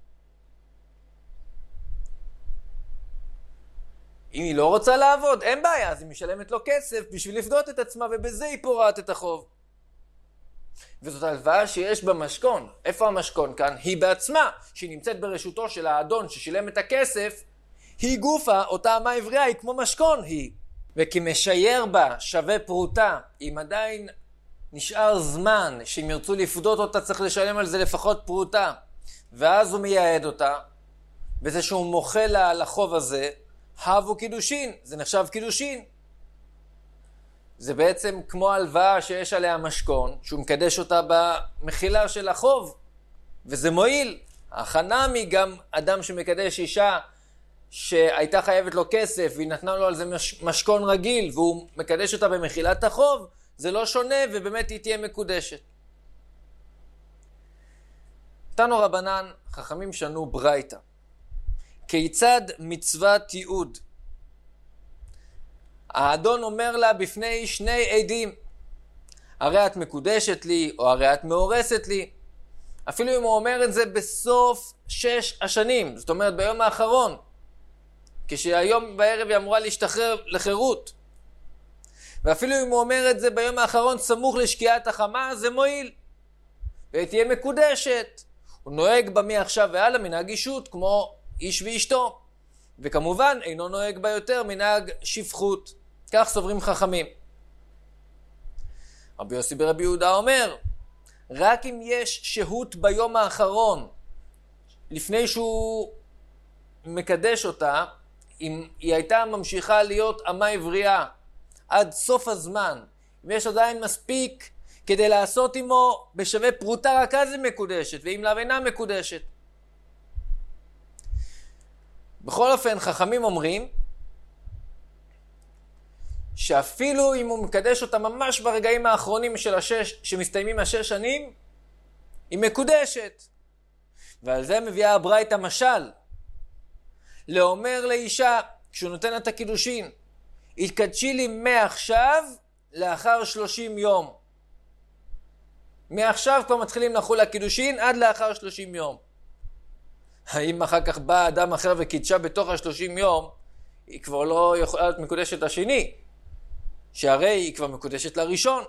אם היא לא רוצה לעבוד, אין בעיה, אז היא משלמת לו כסף בשביל לפדות את עצמה, ובזה היא פורעת את החוב. וזאת הלוואה שיש במשכון. איפה המשכון כאן? היא בעצמה, שהיא נמצאת ברשותו של האדון ששילם את הכסף, היא גופה, אותה אמה עברייה, היא כמו משכון היא. וכי משייר בה שווה פרוטה, אם עדיין נשאר זמן שאם ירצו לפדות אותה צריך לשלם על זה לפחות פרוטה, ואז הוא מייעד אותה, וזה שהוא מוחל לה על החוב הזה, הבו קידושין, זה נחשב קידושין. זה בעצם כמו הלוואה שיש עליה משכון, שהוא מקדש אותה במחילה של החוב, וזה מועיל. החנמי גם אדם שמקדש אישה שהייתה חייבת לו כסף, והיא נתנה לו על זה מש, משכון רגיל, והוא מקדש אותה במחילת החוב, זה לא שונה, ובאמת היא תהיה מקודשת. תנו רבנן, חכמים שנו ברייתא. כיצד מצוות תיעוד? האדון אומר לה בפני שני עדים, הרי את מקודשת לי, או הרי את מאורסת לי. אפילו אם הוא אומר את זה בסוף שש השנים, זאת אומרת ביום האחרון, כשהיום בערב היא אמורה להשתחרר לחירות. ואפילו אם הוא אומר את זה ביום האחרון סמוך לשקיעת החמה, זה מועיל. והיא תהיה מקודשת. הוא נוהג בה מעכשיו והלאה מנהג אישות, כמו איש ואשתו. וכמובן אינו נוהג בה יותר מנהג שפחות. כך סוברים חכמים. רבי יוסי ברבי יהודה אומר, רק אם יש שהות ביום האחרון, לפני שהוא מקדש אותה, אם היא הייתה ממשיכה להיות אמה עברייה עד סוף הזמן, אם יש עדיין מספיק כדי לעשות עמו בשווה פרוטה, רק אז היא מקודשת, ואם לאו אינה מקודשת. בכל אופן, חכמים אומרים שאפילו אם הוא מקדש אותה ממש ברגעים האחרונים של השש, שמסתיימים השש שנים, היא מקודשת. ועל זה מביאה הברייתא משל. לאומר לאישה, כשהוא נותן את הקידושין, התקדשי לי מעכשיו לאחר שלושים יום. מעכשיו כבר מתחילים לחול הקידושין עד לאחר שלושים יום. האם אחר כך בא אדם אחר וקידשה בתוך השלושים יום, היא כבר לא יכולה להיות מקודשת השני, שהרי היא כבר מקודשת לראשון.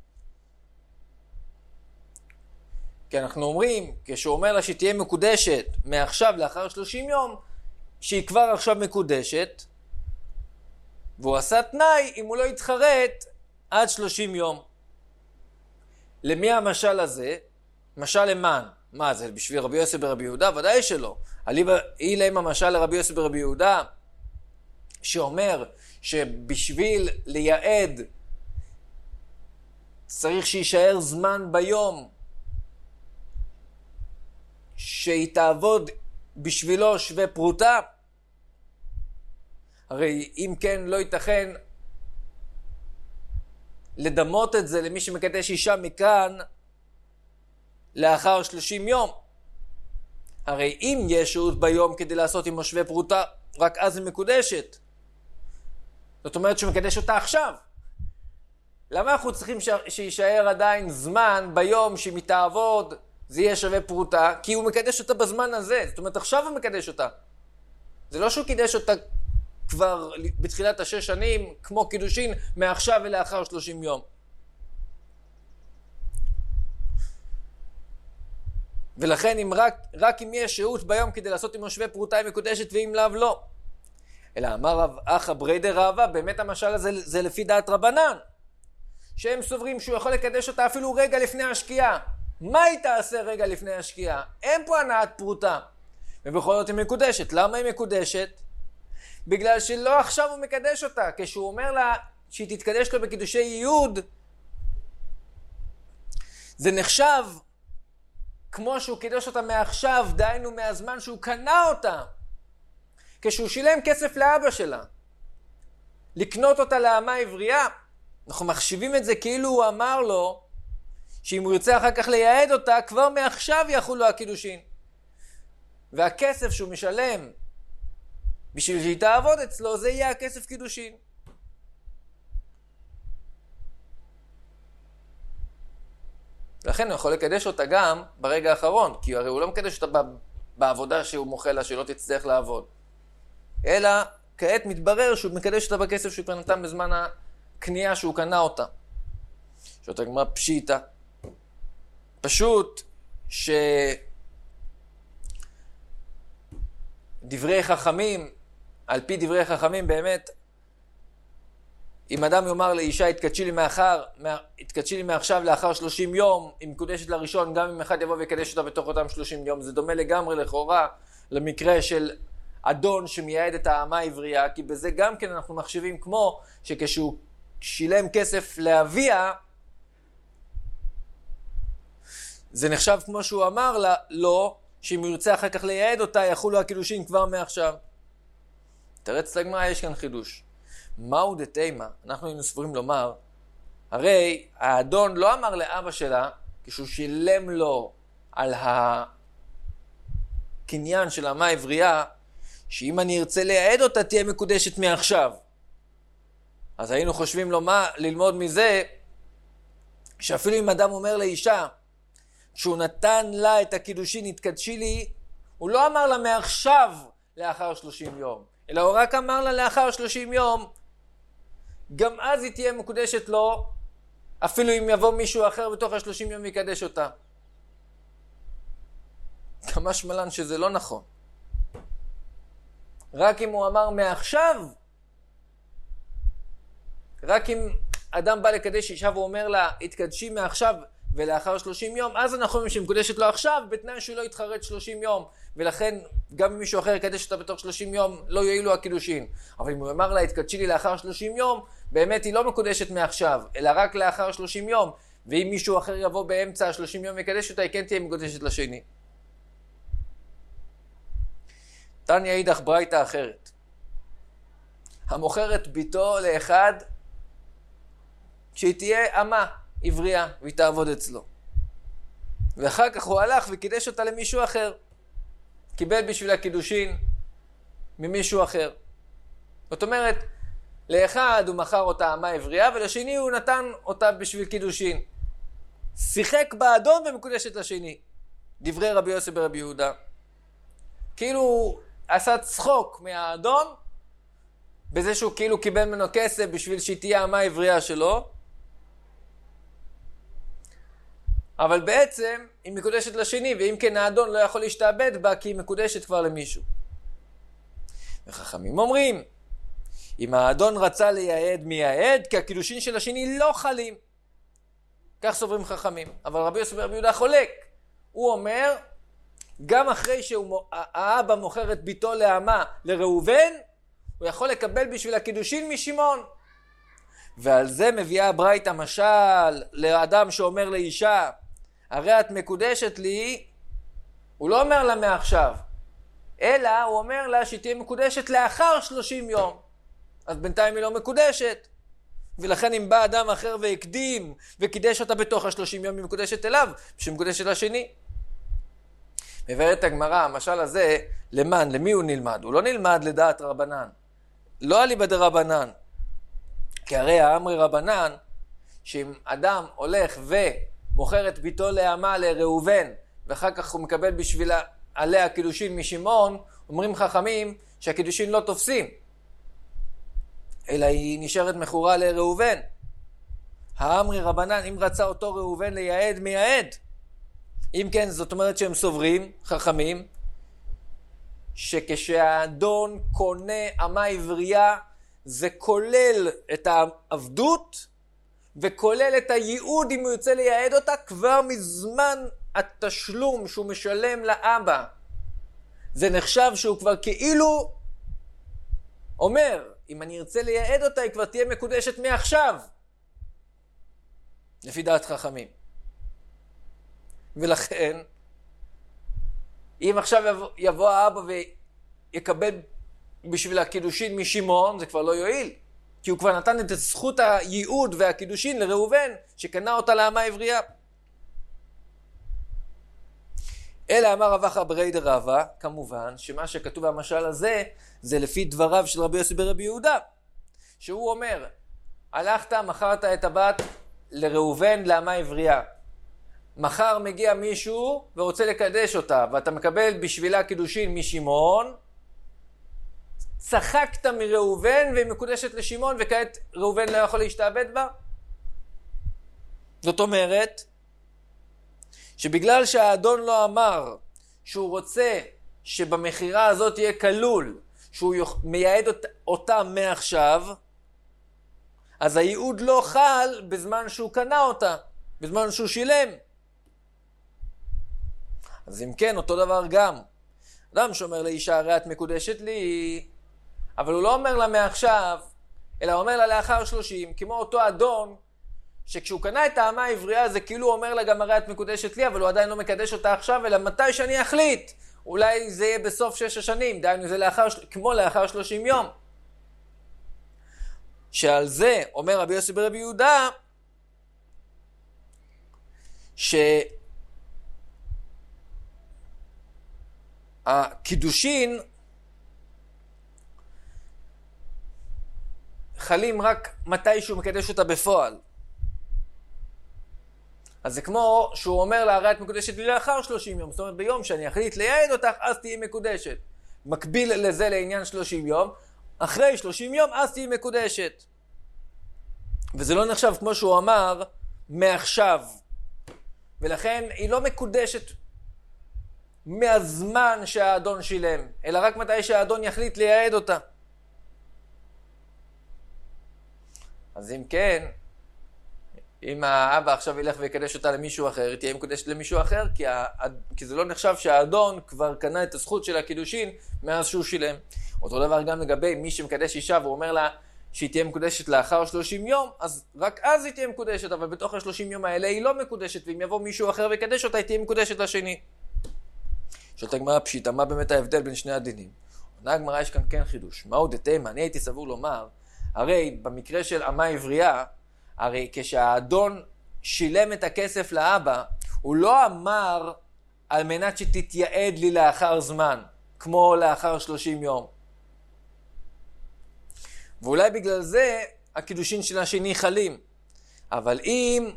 כי אנחנו אומרים, כשהוא אומר לה שהיא תהיה מקודשת מעכשיו לאחר שלושים יום, שהיא כבר עכשיו מקודשת, והוא עשה תנאי אם הוא לא יתחרט עד שלושים יום. למי המשל הזה? משל למען. מה זה? בשביל רבי יוסי ברבי יהודה? ודאי שלא. היא להם המשל לרבי יוסי ברבי יהודה, שאומר שבשביל לייעד צריך שישאר זמן ביום שהיא תעבוד בשבילו שווה פרוטה. הרי אם כן לא ייתכן לדמות את זה למי שמקדש אישה מכאן לאחר שלושים יום. הרי אם יש שהות ביום כדי לעשות עם שווה פרוטה, רק אז היא מקודשת. זאת אומרת שהוא מקדש אותה עכשיו. למה אנחנו צריכים שישאר עדיין זמן ביום שהיא מתעבוד זה יהיה שווה פרוטה, כי הוא מקדש אותה בזמן הזה. זאת אומרת, עכשיו הוא מקדש אותה. זה לא שהוא קידש אותה כבר בתחילת השש שנים, כמו קידושין, מעכשיו ולאחר שלושים יום. ולכן אם רק, רק אם יש שהות ביום כדי לעשות עם שווה פרוטה היא מקודשת, ואם לאו לא. אלא אמר רב אחא בריידר רבא, באמת המשל הזה זה לפי דעת רבנן, שהם סוברים שהוא יכול לקדש אותה אפילו רגע לפני השקיעה. מה היא תעשה רגע לפני השקיעה? אין פה הנעת פרוטה. ובכל זאת היא מקודשת. למה היא מקודשת? בגלל שלא עכשיו הוא מקדש אותה. כשהוא אומר לה שהיא תתקדש לו בקידושי ייעוד, זה נחשב כמו שהוא קידש אותה מעכשיו, דהיינו מהזמן שהוא קנה אותה. כשהוא שילם כסף לאבא שלה, לקנות אותה לאמה עברייה, אנחנו מחשיבים את זה כאילו הוא אמר לו, שאם הוא ירצה אחר כך לייעד אותה, כבר מעכשיו יחול לו הקידושין. והכסף שהוא משלם, בשביל שהיא תעבוד אצלו, זה יהיה הכסף קידושין. ולכן הוא יכול לקדש אותה גם ברגע האחרון, כי הרי הוא לא מקדש אותה בעבודה שהוא מוחה לה, שלא תצטרך לעבוד. אלא כעת מתברר שהוא מקדש אותה בכסף שהוא כבר נתן בזמן הקנייה שהוא קנה אותה. שאותה גמרא פשיטה. פשוט שדברי חכמים, על פי דברי חכמים באמת, אם אדם יאמר לאישה התקדשי לי מאחר, התקדשי לי מעכשיו לאחר שלושים יום, היא מקודשת לראשון, גם אם אחד יבוא ויקדש אותה בתוך אותם שלושים יום, זה דומה לגמרי לכאורה למקרה של אדון שמייעד את האמה העברייה, כי בזה גם כן אנחנו מחשיבים כמו שכשהוא שילם כסף לאביה, זה נחשב כמו שהוא אמר לה, לא, שאם הוא ירצה אחר כך לייעד אותה, יחולו הקידושין כבר מעכשיו. תרץ לגמרא, יש כאן חידוש. מהו דתימה? אנחנו היינו סבורים לומר, הרי האדון לא אמר לאבא שלה, כשהוא שילם לו על הקניין של האמה העברייה, שאם אני ארצה לייעד אותה, תהיה מקודשת מעכשיו. אז היינו חושבים לו מה, ללמוד מזה, שאפילו אם אדם אומר לאישה, כשהוא נתן לה את הקידושין, התקדשי לי, הוא לא אמר לה מעכשיו לאחר שלושים יום, אלא הוא רק אמר לה לאחר שלושים יום, גם אז היא תהיה מקודשת לו, אפילו אם יבוא מישהו אחר בתוך ה-שלושים יום ויקדש אותה. כמה שמלן שזה לא נכון. רק אם הוא אמר מעכשיו, רק אם אדם בא לקדש אישה והוא אומר לה, התקדשי מעכשיו ולאחר שלושים יום, אז אנחנו אומרים שמקודשת לו עכשיו, בתנאי שהוא לא יתחרט שלושים יום, ולכן גם אם מישהו אחר יקדש אותה בתוך שלושים יום, לא יועילו הקידושין. אבל אם הוא אמר לה, התקדשי לי לאחר שלושים יום, באמת היא לא מקודשת מעכשיו, אלא רק לאחר שלושים יום, ואם מישהו אחר יבוא באמצע ה-שלושים יום יקדש אותה, היא כן תהיה מקודשת לשני. תניא אידך ברייתא אחרת. המוכרת ביתו לאחד, שהיא תהיה אמה עברייה, והיא תעבוד אצלו. ואחר כך הוא הלך וקידש אותה למישהו אחר. קיבל בשביל הקידושין ממישהו אחר. זאת אומרת, לאחד הוא מכר אותה אמה עברייה, ולשני הוא נתן אותה בשביל קידושין. שיחק באדון ומקודשת לשני. דברי רבי יוסף ברבי יהודה. כאילו הוא עשה צחוק מהאדון, בזה שהוא כאילו קיבל ממנו כסף בשביל שהיא תהיה אמה עברייה שלו, אבל בעצם היא מקודשת לשני, ואם כן האדון לא יכול להשתעבד בה, כי היא מקודשת כבר למישהו. וחכמים אומרים, אם האדון רצה לייעד מייעד, כי הקידושין של השני לא חלים. כך סוברים חכמים. אבל רבי יוסף ברבי יהודה חולק. הוא אומר, גם אחרי שהאבא מוכר את ביתו לאמה לראובן, הוא יכול לקבל בשביל הקידושין משמעון. ועל זה מביאה הברייתא משל לאדם שאומר לאישה, הרי את מקודשת לי, הוא לא אומר לה מעכשיו, אלא הוא אומר לה שהיא תהיה מקודשת לאחר שלושים יום. אז בינתיים היא לא מקודשת, ולכן אם בא אדם אחר והקדים וקידש אותה בתוך השלושים יום, היא מקודשת אליו, שהיא מקודשת לשני. מבארת הגמרא, המשל הזה, למען, למי הוא נלמד? הוא לא נלמד לדעת רבנן, לא אליבא דרבנן, כי הרי האמרי רבנן, שאם אדם הולך ומוכר את ביתו לאמה לראובן, ואחר כך הוא מקבל בשבילה עליה קידושין משמעון, אומרים חכמים שהקידושין לא תופסים, אלא היא נשארת מכורה לראובן. האמרי רבנן, אם רצה אותו ראובן לייעד, מייעד. אם כן, זאת אומרת שהם סוברים, חכמים, שכשהאדון קונה אמה עברייה, זה כולל את העבדות, וכולל את הייעוד אם הוא יוצא לייעד אותה, כבר מזמן התשלום שהוא משלם לאבא. זה נחשב שהוא כבר כאילו אומר, אם אני ארצה לייעד אותה, היא כבר תהיה מקודשת מעכשיו. לפי דעת חכמים. ולכן, אם עכשיו יבוא, יבוא האבא ויקבל בשביל הקידושין משמעון, זה כבר לא יועיל. כי הוא כבר נתן את זכות הייעוד והקידושין לראובן, שקנה אותה לאמה עברייה. אלא אמר רב אחא ברי דרבא, כמובן, שמה שכתוב במשל הזה, זה לפי דבריו של רבי יוסי ברבי יהודה. שהוא אומר, הלכת, מכרת את הבת לראובן לאמה עברייה. מחר מגיע מישהו ורוצה לקדש אותה, ואתה מקבל בשבילה קידושין משמעון, צחקת מראובן והיא מקודשת לשמעון, וכעת ראובן לא יכול להשתעבד בה. זאת אומרת, שבגלל שהאדון לא אמר שהוא רוצה שבמחירה הזאת יהיה כלול, שהוא מייעד אותה מעכשיו, אז הייעוד לא חל בזמן שהוא קנה אותה, בזמן שהוא שילם. אז אם כן, אותו דבר גם. אדם שאומר לאישה, הרי את מקודשת לי, אבל הוא לא אומר לה מעכשיו, אלא אומר לה לאחר שלושים, כמו אותו אדון, שכשהוא קנה את האמה העברייה, זה כאילו הוא אומר לה גם הרי את מקודשת לי, אבל הוא עדיין לא מקדש אותה עכשיו, אלא מתי שאני אחליט. אולי זה יהיה בסוף שש השנים, דיינו זה לאחר, כמו לאחר שלושים יום. שעל זה אומר רבי יוסי ברבי יהודה, שהקידושין חלים רק מתי שהוא מקדש אותה בפועל. אז זה כמו שהוא אומר לה, הרי את מקודשת לי לאחר שלושים יום. זאת אומרת, ביום שאני אחליט לייעד אותך, אז תהיי מקודשת. מקביל לזה לעניין שלושים יום. אחרי שלושים יום, אז תהיי מקודשת. וזה לא נחשב, כמו שהוא אמר, מעכשיו. ולכן היא לא מקודשת מהזמן שהאדון שילם, אלא רק מתי שהאדון יחליט לייעד אותה. אז אם כן, אם האבא עכשיו ילך ויקדש אותה למישהו אחר, היא תהיה מקודשת למישהו אחר, כי, ה... כי זה לא נחשב שהאדון כבר קנה את הזכות של הקידושין מאז שהוא שילם. אותו דבר גם לגבי מי שמקדש אישה והוא אומר לה שהיא תהיה מקודשת לאחר שלושים יום, אז רק אז היא תהיה מקודשת, אבל בתוך ה-שלושים יום האלה היא לא מקודשת, ואם יבוא מישהו אחר ויקדש אותה, היא תהיה מקודשת לשני. שואלת הגמרא פשיטא, מה באמת ההבדל בין שני הדינים? עונה הגמרא, יש כאן כן חידוש. מהו דתימה? אני הייתי סבור לומר, הרי במקרה של אמה עברייה, הרי כשהאדון שילם את הכסף לאבא, הוא לא אמר על מנת שתתייעד לי לאחר זמן, כמו לאחר שלושים יום. ואולי בגלל זה הקידושין של השני חלים. אבל אם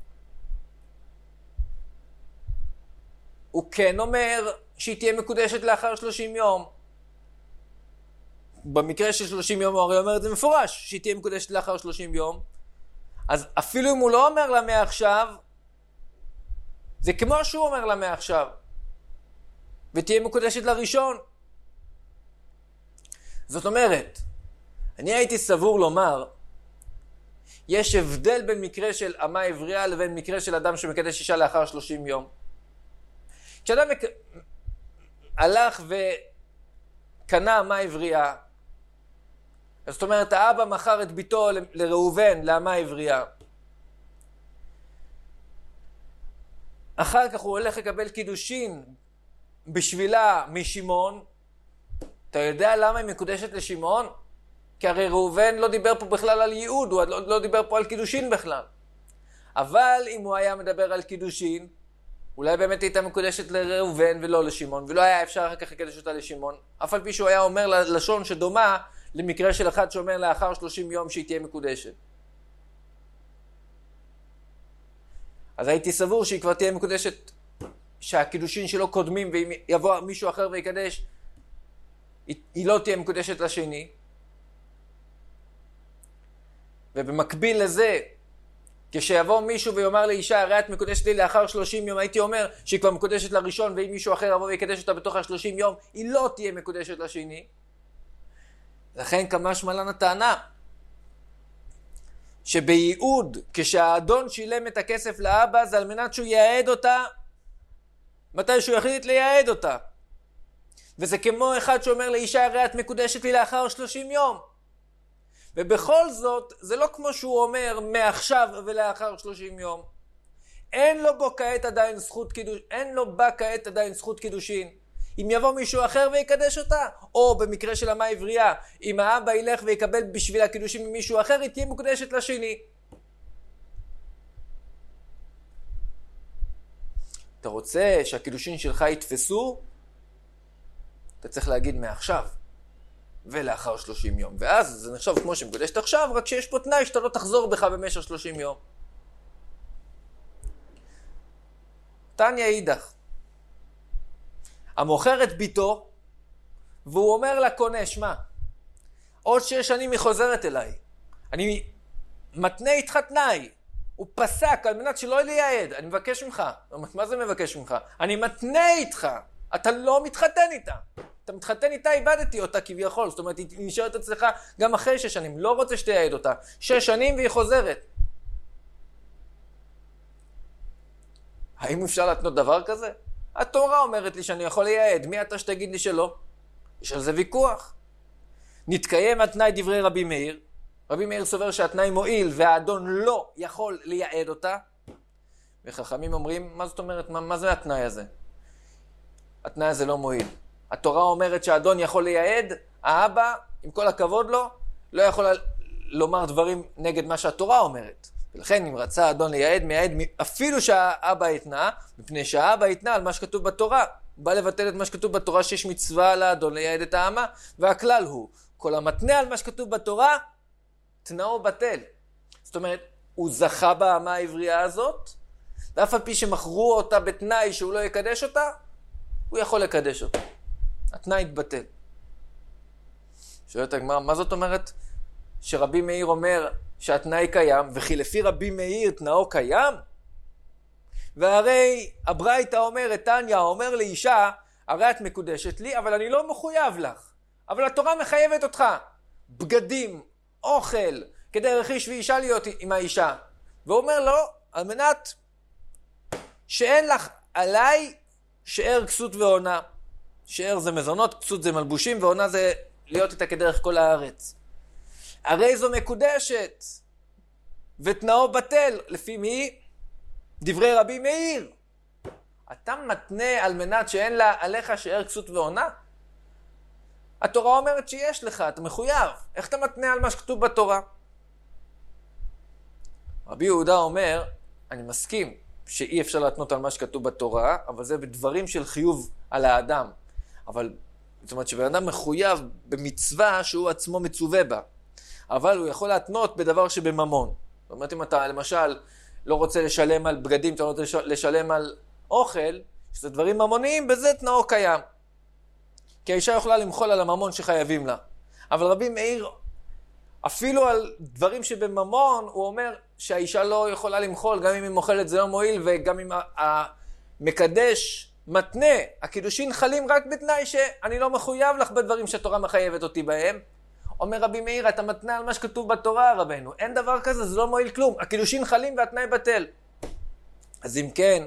הוא כן אומר שהיא תהיה מקודשת לאחר שלושים יום, במקרה של שלושים יום הוא הרי אומר את זה מפורש, שהיא תהיה מקודשת לאחר שלושים יום, אז אפילו אם הוא לא אומר לה מעכשיו, זה כמו שהוא אומר לה מעכשיו, ותהיה מקודשת לראשון. זאת אומרת, אני הייתי סבור לומר, יש הבדל בין מקרה של אמה עברייה לבין מקרה של אדם שמקדש אישה לאחר שלושים יום. כשאדם מק... הלך וקנה אמה עברייה, זאת אומרת, האבא מכר את ביתו ל... לראובן, לאמה עברייה. אחר כך הוא הולך לקבל קידושין בשבילה משמעון. אתה יודע למה היא מקודשת לשמעון? כי הרי ראובן לא דיבר פה בכלל על ייעוד, הוא לא, לא דיבר פה על קידושין בכלל. אבל אם הוא היה מדבר על קידושין, אולי באמת הייתה מקודשת לראובן ולא לשמעון, ולא היה אפשר אחר כך לקדש אותה לשמעון. אף על פי שהוא היה אומר לשון שדומה למקרה של אחד שאומר לאחר שלושים יום שהיא תהיה מקודשת. אז הייתי סבור שהיא כבר תהיה מקודשת, שהקידושין שלו קודמים, ואם יבוא מישהו אחר ויקדש, היא, היא לא תהיה מקודשת לשני. ובמקביל לזה, כשיבוא מישהו ויאמר לאישה, הרי את מקודשת לי לאחר שלושים יום, הייתי אומר שהיא כבר מקודשת לראשון, ואם מישהו אחר יבוא ויקדש אותה בתוך ה-שלושים יום, היא לא תהיה מקודשת לשני. לכן כמשמע לן הטענה, שבייעוד, כשהאדון שילם את הכסף לאבא, זה על מנת שהוא ייעד אותה, מתי שהוא יחליט לייעד אותה. וזה כמו אחד שאומר לאישה, הרי את מקודשת לי לאחר שלושים יום. ובכל זאת, זה לא כמו שהוא אומר מעכשיו ולאחר שלושים יום. אין לו בו כעת עדיין זכות קידוש, אין לו בה כעת עדיין זכות קידושין. אם יבוא מישהו אחר ויקדש אותה, או במקרה של אמה עברייה, אם האבא ילך ויקבל בשביל הקידושים ממישהו אחר, היא תהיה מקודשת לשני. אתה רוצה שהקידושין שלך יתפסו? אתה צריך להגיד מעכשיו ולאחר שלושים יום. ואז זה נחשב כמו שמקודשת עכשיו, רק שיש פה תנאי שאתה לא תחזור בך במשך שלושים יום. תניא אידך. המוכר את ביתו, והוא אומר לקונה, שמע, עוד שש שנים היא חוזרת אליי. אני מתנה איתך תנאי. הוא פסק על מנת שלא לייעד. אני מבקש ממך. מה זה מבקש ממך? אני מתנה איתך. אתה לא מתחתן איתה. אתה מתחתן איתה, איבדתי אותה כביכול. זאת אומרת, היא נשארת אצלך גם אחרי שש שנים. לא רוצה שתייעד אותה. שש שנים והיא חוזרת. האם אפשר להתנות דבר כזה? התורה אומרת לי שאני יכול לייעד. מי אתה שתגיד לי שלא? יש על זה ויכוח. נתקיים התנאי דברי רבי מאיר. רבי מאיר סובר שהתנאי מועיל והאדון לא יכול לייעד אותה. וחכמים אומרים, מה זאת אומרת? מה, מה זה התנאי הזה? התנאי הזה לא מועיל. התורה אומרת שהאדון יכול לייעד, האבא, עם כל הכבוד לו, לא יכול לומר דברים נגד מה שהתורה אומרת. ולכן אם רצה האדון לייעד, מייעד אפילו שהאבא יתנה, מפני שהאבא יתנה על מה שכתוב בתורה. הוא בא לבטל את מה שכתוב בתורה שיש מצווה על האדון לייעד את האמה, והכלל הוא, כל המתנה על מה שכתוב בתורה, תנאו בטל. זאת אומרת, הוא זכה באמה העברייה הזאת, ואף על פי שמכרו אותה בתנאי שהוא לא יקדש אותה, הוא יכול לקדש אותה. התנאי יתבטל. שואלת הגמרא, מה זאת אומרת שרבי מאיר אומר שהתנאי קיים, וכי לפי רבי מאיר תנאו קיים? והרי הברייתא אומרת, תניא אומר לאישה, הרי את מקודשת לי, אבל אני לא מחויב לך. אבל התורה מחייבת אותך. בגדים, אוכל, כדי רכיש ואישה להיות עם האישה. והוא אומר לו, על מנת שאין לך עליי שאר כסות ועונה. שאר זה מזונות, כסות זה מלבושים, ועונה זה להיות איתה כדרך כל הארץ. הרי זו מקודשת, ותנאו בטל, לפי מי? דברי רבי מאיר. אתה מתנה על מנת שאין לה עליך שאר כסות ועונה? התורה אומרת שיש לך, אתה מחויב. איך אתה מתנה על מה שכתוב בתורה? רבי יהודה אומר, אני מסכים שאי אפשר להתנות על מה שכתוב בתורה, אבל זה בדברים של חיוב על האדם. אבל, זאת אומרת שבן אדם מחויב במצווה שהוא עצמו מצווה בה. אבל הוא יכול להתנות בדבר שבממון. זאת אומרת, אם אתה למשל לא רוצה לשלם על בגדים, אתה לא רוצה לשלם על אוכל, שזה דברים ממוניים, בזה תנאו קיים. כי האישה יכולה למחול על הממון שחייבים לה. אבל רבי מאיר, אפילו על דברים שבממון, הוא אומר שהאישה לא יכולה למחול, גם אם היא מוחלת זה לא מועיל, וגם אם המקדש מתנה, הקידושין חלים רק בתנאי שאני לא מחויב לך בדברים שהתורה מחייבת אותי בהם. אומר רבי מאיר, אתה מתנה על מה שכתוב בתורה, רבנו. אין דבר כזה, זה לא מועיל כלום. הקידושין חלים והתנאי בטל. אז אם כן,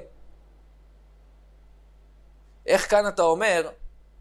איך כאן אתה אומר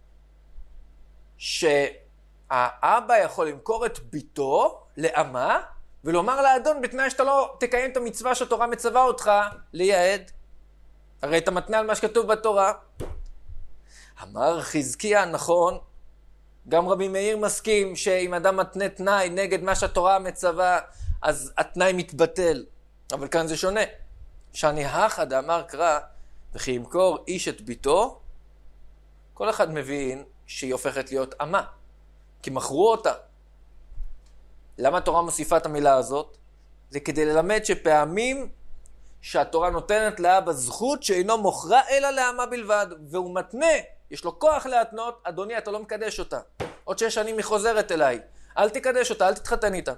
שהאבא יכול למכור את ביתו לאמה, ולומר לאדון בתנאי שאתה לא תקיים את המצווה שהתורה מצווה אותך לייעד? הרי אתה מתנה על מה שכתוב בתורה. אמר חזקיה, נכון, גם רבי מאיר מסכים שאם אדם מתנה תנאי נגד מה שהתורה מצווה, אז התנאי מתבטל. אבל כאן זה שונה. שאני החד אמר קרא, וכי ימכור איש את ביתו, כל אחד מבין שהיא הופכת להיות אמה, כי מכרו אותה. למה התורה מוסיפה את המילה הזאת? זה כדי ללמד שפעמים שהתורה נותנת לאבא זכות שאינו מוכרע אלא לאמה בלבד, והוא מתנה, יש לו כוח להתנות, אדוני אתה לא מקדש אותה, עוד שש שנים היא חוזרת אליי, אל תקדש אותה, אל תתחתן איתה.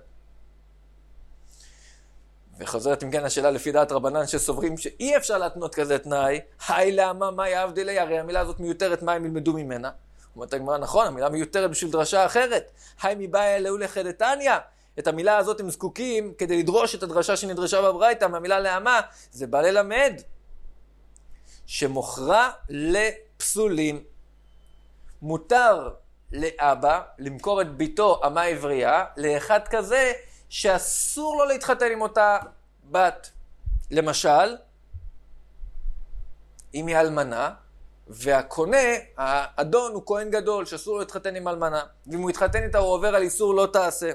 וחוזרת אם כן השאלה לפי דעת רבנן שסוברים שאי אפשר להתנות כזה תנאי, היי לאמה מה יעבדי לי, הרי המילה הזאת מיותרת, מה הם ילמדו ממנה? אומרת הגמרא, נכון, המילה מיותרת בשביל דרשה אחרת, היי מבעיה אלאו לחדתניא, את המילה הזאת הם זקוקים כדי לדרוש את הדרשה שנדרשה בברייתא, מהמילה לאמה, זה בא ללמד שמוכרע לפסולים. מותר לאבא למכור את ביתו אמה עברייה לאחד כזה שאסור לו להתחתן עם אותה בת. למשל, אם היא אלמנה, והקונה, האדון הוא כהן גדול שאסור לו להתחתן עם אלמנה, ואם הוא יתחתן איתה הוא עובר על איסור לא תעשה.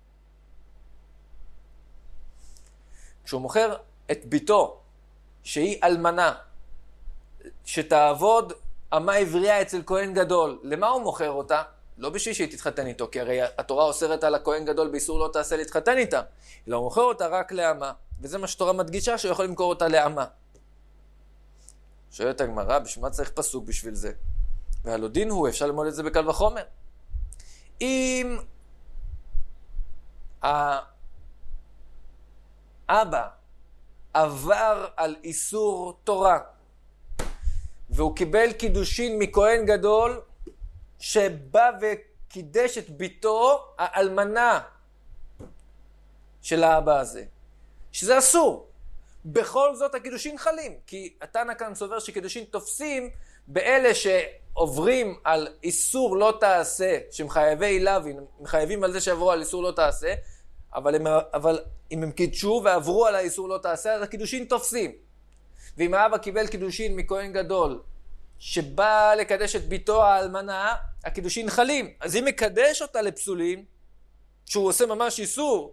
כשהוא מוכר את ביתו, שהיא אלמנה, שתעבוד אמה עברייה אצל כהן גדול, למה הוא מוכר אותה? לא בשביל שהיא תתחתן איתו, כי הרי התורה אוסרת על הכהן גדול באיסור לא תעשה להתחתן איתה, אלא הוא מוכר אותה רק לאמה, וזה מה שתורה מדגישה שהוא יכול למכור אותה לאמה. שואלת הגמרא, בשביל מה צריך פסוק בשביל זה? והלא דין הוא, אפשר ללמוד את זה בקל וחומר. אם האבא עבר על איסור תורה, והוא קיבל קידושין מכהן גדול, שבא וקידש את ביתו האלמנה של האבא הזה, שזה אסור. בכל זאת הקידושין חלים, כי התנא כאן סובר שקידושין תופסים באלה שעוברים על איסור לא תעשה, שהם חייבי אילבין, הם חייבים על זה שעברו על איסור לא תעשה, אבל, הם, אבל אם הם קידשו ועברו על האיסור לא תעשה, אז הקידושין תופסים. ואם האבא קיבל קידושין מכהן גדול, שבא לקדש את ביתו האלמנה, הקידושין חלים. אז אם מקדש אותה לפסולים, שהוא עושה ממש איסור,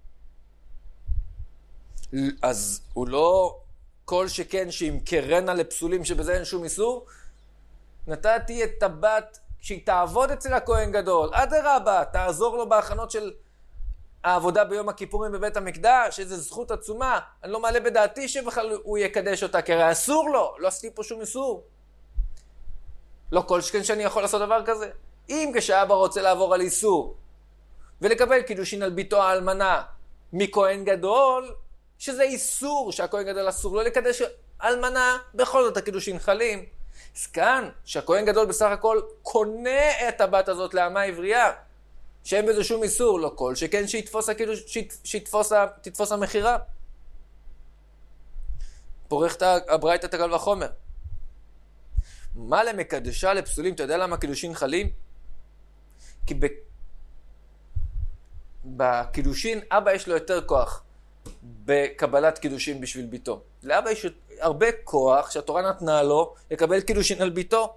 אז הוא לא כל שכן שימכרנה לפסולים שבזה אין שום איסור. נתתי את הבת שהיא תעבוד אצל הכהן גדול, אדרבה, תעזור לו בהכנות של העבודה ביום הכיפורים בבית המקדש, איזו זכות עצומה. אני לא מעלה בדעתי שבכלל הוא יקדש אותה, כי הרי אסור לו, לא עשיתי פה שום איסור. לא כל שכן שאני יכול לעשות דבר כזה. אם כשאבא רוצה לעבור על איסור ולקבל קידושין על ביתו האלמנה מכהן גדול, שזה איסור שהכהן גדול אסור לו לקדש אלמנה, בכל זאת הקידושין חלים. אז כאן שהכהן גדול בסך הכל קונה את הבת הזאת לאמה עברייה, שאין בזה שום איסור, לא כל שכן שיתפוס הקידוש, שיתפוס, תתפוס המחירה. פורך הברייתא את הקל וחומר. מה למקדשה לפסולים? אתה יודע למה קידושין חלים? כי בקידושין אבא יש לו יותר כוח בקבלת קידושין בשביל ביתו. לאבא יש הרבה כוח שהתורה נתנה לו לקבל קידושין על ביתו.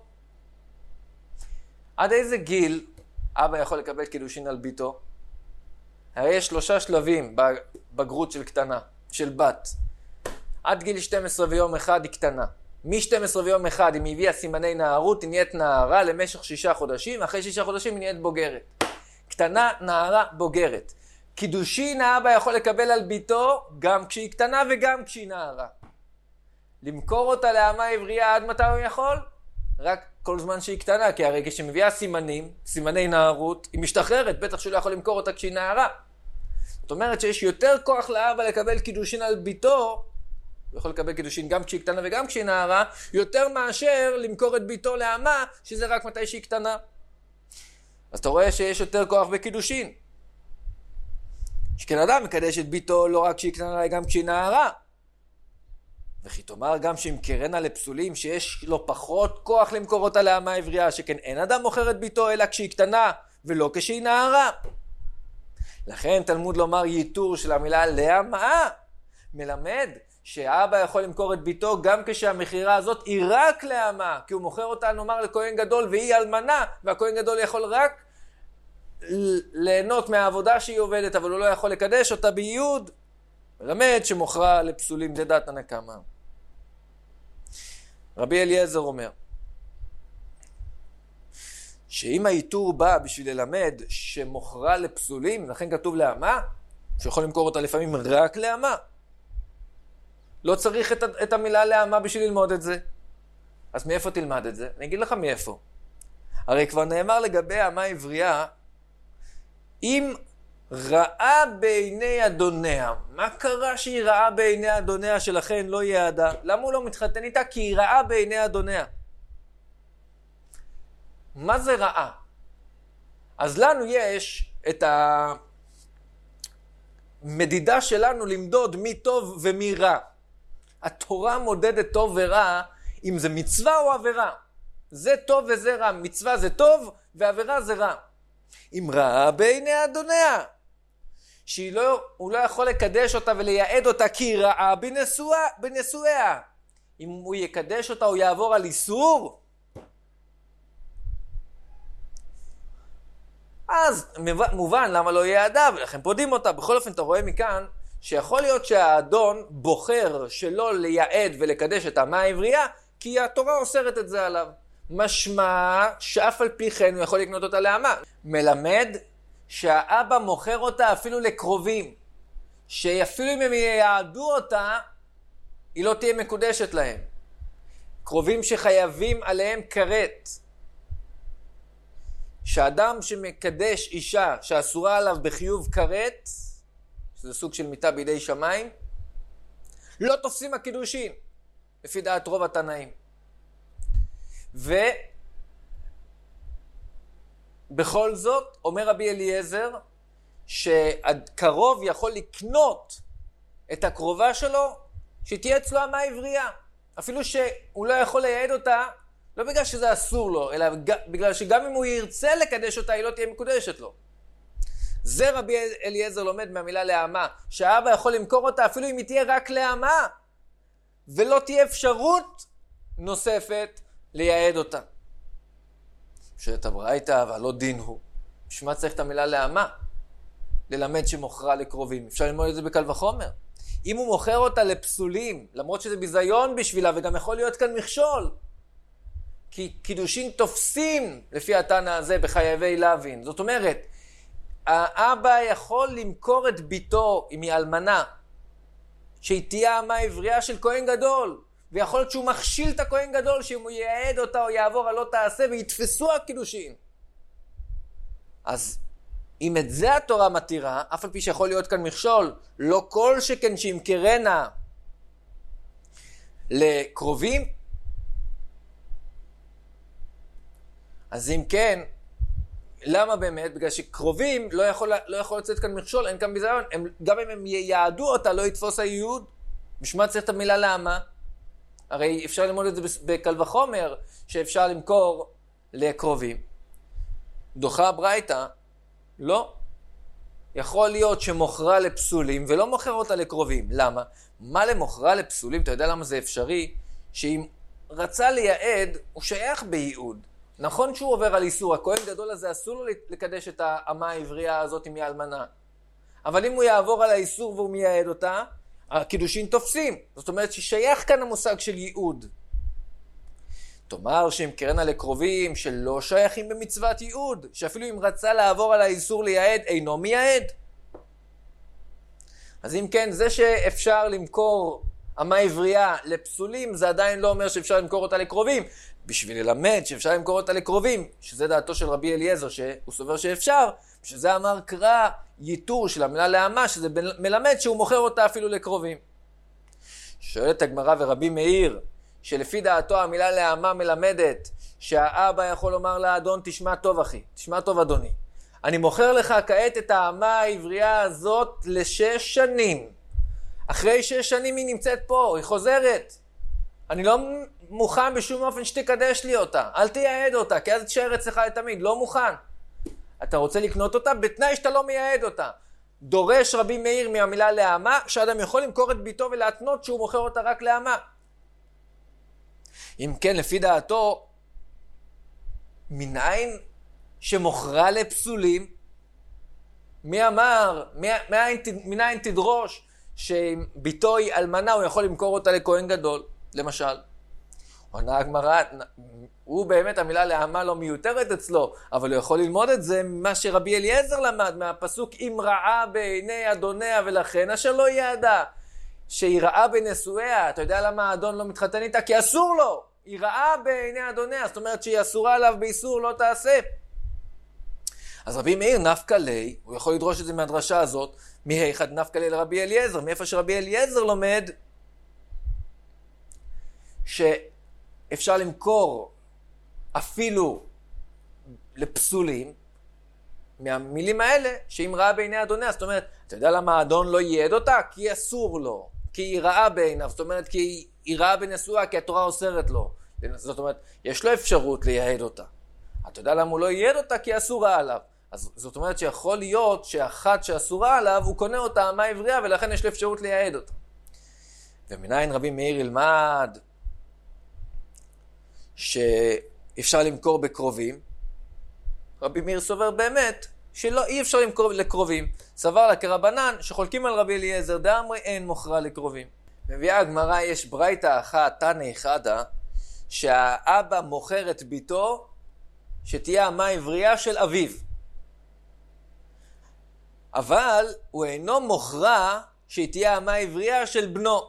עד איזה גיל אבא יכול לקבל קידושין על ביתו? הרי יש שלושה שלבים בבגרות של קטנה, של בת. עד גיל שתים עשרה ויום אחד היא קטנה. מ-שתים עשרה ויום אחד אם היא הביאה סימני נערות, היא נהיית נערה למשך שישה חודשים, אחרי שישה חודשים היא נהיית בוגרת. קטנה, נערה, בוגרת. קידושין האבא יכול לקבל על ביתו גם כשהיא קטנה וגם כשהיא נערה. למכור אותה לאמה עברייה עד מתי הוא יכול? רק כל זמן שהיא קטנה, כי הרי כשמביאה סימנים, סימני נערות, היא משתחררת, בטח שהוא לא יכול למכור אותה כשהיא נערה. זאת אומרת שיש יותר כוח לאבא לקבל קידושין על ביתו, הוא יכול לקבל קידושין גם כשהיא קטנה וגם כשהיא נערה, יותר מאשר למכור את ביתו לאמה, שזה רק מתי שהיא קטנה. אז אתה רואה שיש יותר כוח בקידושין. שכן אדם מקדש את ביתו לא רק כשהיא קטנה, אלא גם כשהיא נערה. וכי תאמר גם שימכרנה לפסולים שיש לו פחות כוח למכור אותה לאמה עברייה, שכן אין אדם מוכר את ביתו אלא כשהיא קטנה ולא כשהיא נערה. לכן תלמוד לומר ייתור של המילה לאמה מלמד שאבא יכול למכור את ביתו גם כשהמחירה הזאת היא רק לאמה, כי הוא מוכר אותה נאמר לכהן גדול והיא אלמנה, והכהן גדול יכול רק ליהנות מהעבודה שהיא עובדת, אבל הוא לא יכול לקדש אותה בייעוד. מלמד שמוכרה לפסולים, זה דעת תנא קמא. רבי אליעזר אומר שאם האיתור בא בשביל ללמד שמוכרה לפסולים, לכן כתוב לאמה, שיכול למכור אותה לפעמים רק לאמה. לא צריך את, את המילה להמה בשביל ללמוד את זה. אז מאיפה תלמד את זה? אני אגיד לך מאיפה. הרי כבר נאמר לגבי האמה העברייה, אם ראה בעיני אדוניה, מה קרה שהיא ראה בעיני אדוניה שלכן לא יעדה? למה הוא לא מתחתן איתה? כי היא ראה בעיני אדוניה. מה זה ראה? אז לנו יש את המדידה שלנו למדוד מי טוב ומי רע. התורה מודדת טוב ורע, אם זה מצווה או עבירה. זה טוב וזה רע. מצווה זה טוב ועבירה זה רע. אם ראה בעיני אדוניה, שהוא לא, לא יכול לקדש אותה ולייעד אותה כי היא רעה בנשואה, בנשואיה. אם הוא יקדש אותה או יעבור על איסור, אז מובן למה לא יעדה, ולכן פודים אותה. בכל אופן אתה רואה מכאן שיכול להיות שהאדון בוחר שלא לייעד ולקדש את האמה העברייה, כי התורה אוסרת את זה עליו. משמע שאף על פי כן הוא יכול לקנות אותה לאמה. מלמד שהאבא מוכר אותה אפילו לקרובים, שאפילו אם הם ייעדו אותה, היא לא תהיה מקודשת להם. קרובים שחייבים עליהם כרת. שאדם שמקדש אישה שאסורה עליו בחיוב כרת, שזה סוג של מיטה בידי שמיים, לא תופסים הקידושין, לפי דעת רוב התנאים. ובכל זאת, אומר רבי אליעזר, שהקרוב יכול לקנות את הקרובה שלו, שתהיה אצלו אמה עברייה. אפילו שהוא לא יכול לייעד אותה, לא בגלל שזה אסור לו, אלא בגלל שגם אם הוא ירצה לקדש אותה, היא לא תהיה מקודשת לו. זה רבי אליעזר לומד מהמילה להמה, שהאבא יכול למכור אותה אפילו אם היא תהיה רק להמה, ולא תהיה אפשרות נוספת לייעד אותה. שאת הברייתא, אבל לא דין הוא. בשביל מה צריך את המילה להמה? ללמד שמוכרה לקרובים. אפשר ללמוד את זה בקל וחומר. אם הוא מוכר אותה לפסולים, למרות שזה ביזיון בשבילה, וגם יכול להיות כאן מכשול, כי קידושין תופסים לפי התנא הזה בחייבי לוין. זאת אומרת, האבא יכול למכור את ביתו, אם היא אלמנה, שהיא תהיה אמה עברייה של כהן גדול, ויכול להיות שהוא מכשיל את הכהן גדול, שאם הוא ייעד אותה או יעבור על לא תעשה, ויתפסו הקידושין. אז אם את זה התורה מתירה, אף על פי שיכול להיות כאן מכשול, לא כל שכן שימכרנה לקרובים, אז אם כן, למה באמת? בגלל שקרובים לא יכול, לא יכול לצאת כאן מכשול, אין כאן ביזיון. הם, גם אם הם ייעדו אותה, לא יתפוס הייעוד. בשביל מה צריך את המילה למה? הרי אפשר ללמוד את זה בקל וחומר, שאפשר למכור לקרובים. דוחה הברייתא, לא. יכול להיות שמוכרה לפסולים, ולא מוכר אותה לקרובים. למה? מה למוכרה לפסולים? אתה יודע למה זה אפשרי? שאם רצה לייעד, הוא שייך בייעוד. נכון שהוא עובר על איסור, הכהן גדול הזה אסור לו לקדש את האמה העברייה הזאת עם האלמנה. אבל אם הוא יעבור על האיסור והוא מייעד אותה, הקידושין תופסים. זאת אומרת ששייך כאן המושג של ייעוד. תאמר שהם קרנה לקרובים שלא שייכים במצוות ייעוד, שאפילו אם רצה לעבור על האיסור לייעד, אינו מייעד. אז אם כן, זה שאפשר למכור אמה עברייה לפסולים, זה עדיין לא אומר שאפשר למכור אותה לקרובים. בשביל ללמד שאפשר למכור אותה לקרובים, שזה דעתו של רבי אליעזר, שהוא סובר שאפשר, שזה אמר קרא ייתור של המילה להמה, שזה מלמד שהוא מוכר אותה אפילו לקרובים. שואלת הגמרא ורבי מאיר, שלפי דעתו המילה להמה מלמדת, שהאבא יכול לומר לאדון, תשמע טוב אחי, תשמע טוב אדוני. אני מוכר לך כעת את האמה העברייה הזאת לשש שנים. אחרי שש שנים היא נמצאת פה, היא חוזרת. אני לא מוכן בשום אופן שתקדש לי אותה. אל תייעד אותה, כי אז תשאר אצלך לתמיד. לא מוכן. אתה רוצה לקנות אותה בתנאי שאתה לא מייעד אותה. דורש רבי מאיר מהמילה להמה, שאדם יכול למכור את ביתו ולהתנות שהוא מוכר אותה רק להמה. אם כן, לפי דעתו, מניין שמוכרה לפסולים, מי אמר, מניין תדרוש שביתו היא אלמנה, הוא יכול למכור אותה לכהן גדול, למשל. עונה הגמרא, הוא באמת המילה להמה לא מיותרת אצלו, אבל הוא יכול ללמוד את זה ממה שרבי אליעזר למד, מהפסוק אם רעה בעיני אדוניה ולכן אשר לא יעדה. שהיא רעה בנשואיה. אתה יודע למה האדון לא מתחתן איתה? כי אסור לו. היא רעה בעיני אדוניה, זאת אומרת שהיא אסורה עליו באיסור, לא תעשה. אז רבי מאיר נפקא ליה, הוא יכול לדרוש את זה מהדרשה הזאת, מהיכד נפקא ליה לרבי אליעזר, מאיפה שרבי אליעזר לומד, שאפשר למכור אפילו לפסולים, מהמילים האלה, שאם רעה בעיני אדוניה, זאת אומרת, אתה יודע למה האדון לא ייעד אותה? כי אסור לו, כי היא רעה בעיניו, זאת אומרת, כי היא רעה בנשואה, כי התורה אוסרת לו. זאת אומרת, יש לו אפשרות לייעד אותה. אתה יודע למה הוא לא ייעד אותה? כי אסורה עליו. אז זאת אומרת שיכול להיות שאחת שאסורה עליו, הוא קונה אותה מה עברייה, ולכן יש לו אפשרות לייעד אותה. ומניין רבי מאיר ילמד שאפשר למכור בקרובים. רבי מאיר סובר באמת שלא, אי אפשר למכור לקרובים. סבר לה כרבנן שחולקים על רבי אליעזר, דאמרי אין מוכרה לקרובים. מביאה הגמרא, יש ברייתא אחת, תנא חדא, שהאבא מוכר את ביתו שתהיה אמה עברייה של אביו. אבל הוא אינו מוכרה שהיא תהיה אמה עברייה של בנו.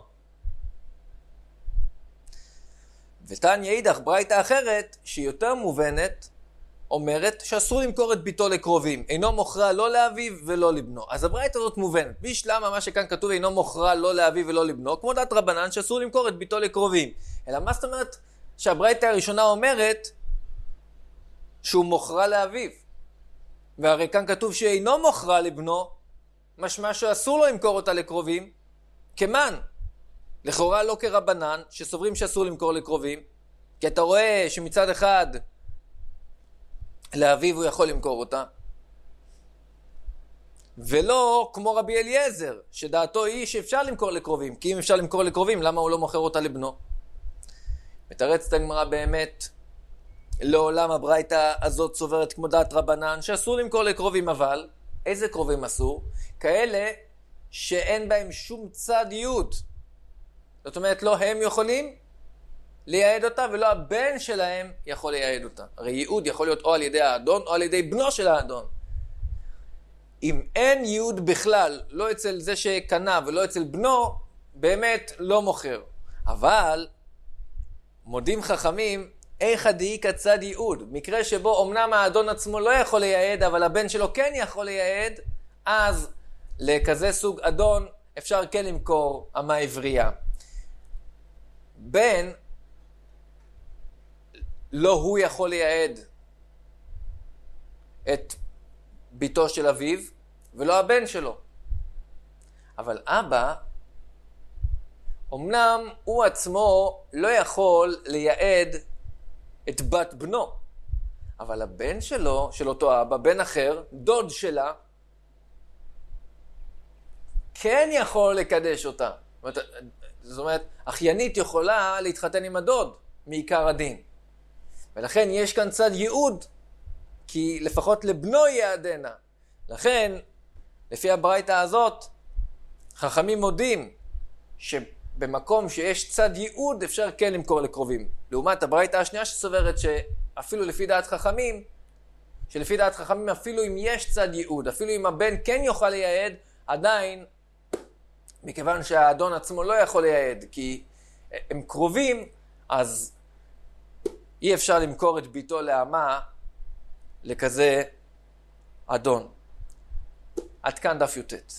ותניא אידך ברייתא אחרת, שהיא יותר מובנת, אומרת שאסור למכור את ביתו לקרובים. אינו מוכרה לא לאביו ולא לבנו. אז הברייתא הזאת מובנת. בישלמה מה שכאן כתוב אינו מוכרה לא לאביו ולא לבנו, כמו דעת רבנן שאסור למכור את ביתו לקרובים. אלא מה זאת אומרת שהברייתא הראשונה אומרת שהוא מוכרה לאביו. והרי כאן כתוב שאינו מוכרה לבנו, משמע שאסור לו למכור אותה לקרובים. כמן? לכאורה לא כרבנן שסוברים שאסור למכור לקרובים, כי אתה רואה שמצד אחד לאביו הוא יכול למכור אותה, ולא כמו רבי אליעזר שדעתו היא שאפשר למכור לקרובים, כי אם אפשר למכור לקרובים למה הוא לא מוכר אותה לבנו? מתרצת הגמרא באמת, לעולם הברייתא הזאת סוברת כמו דעת רבנן שאסור למכור לקרובים, אבל איזה קרובים אסור? כאלה שאין בהם שום צדיות. זאת אומרת לא הם יכולים לייעד אותה ולא הבן שלהם יכול לייעד אותה. הרי ייעוד יכול להיות או על ידי האדון או על ידי בנו של האדון. אם אין ייעוד בכלל, לא אצל זה שקנה ולא אצל בנו, באמת לא מוכר. אבל מודים חכמים איך הדאיקה צד ייעוד. מקרה שבו אמנם האדון עצמו לא יכול לייעד, אבל הבן שלו כן יכול לייעד, אז לכזה סוג אדון אפשר כן למכור אמה עברייה. בן, לא הוא יכול לייעד את ביתו של אביו, ולא הבן שלו. אבל אבא, אמנם הוא עצמו לא יכול לייעד את בת בנו, אבל הבן שלו, של אותו אבא, בן אחר, דוד שלה, כן יכול לקדש אותה. זאת אומרת, אחיינית יכולה להתחתן עם הדוד מעיקר הדין. ולכן יש כאן צד ייעוד, כי לפחות לבנו יעדנה. לכן, לפי הברייתא הזאת, חכמים מודים שבמקום שיש צד ייעוד אפשר כן למכור לקרובים. לעומת הברייתא השנייה שסוברת שאפילו לפי דעת חכמים, שלפי דעת חכמים אפילו אם יש צד ייעוד, אפילו אם הבן כן יוכל לייעד, עדיין, מכיוון שהאדון עצמו לא יכול לייעד, כי הם קרובים, אז אי אפשר למכור את ביתו לאמה לכזה אדון. עד כאן דף י"ט.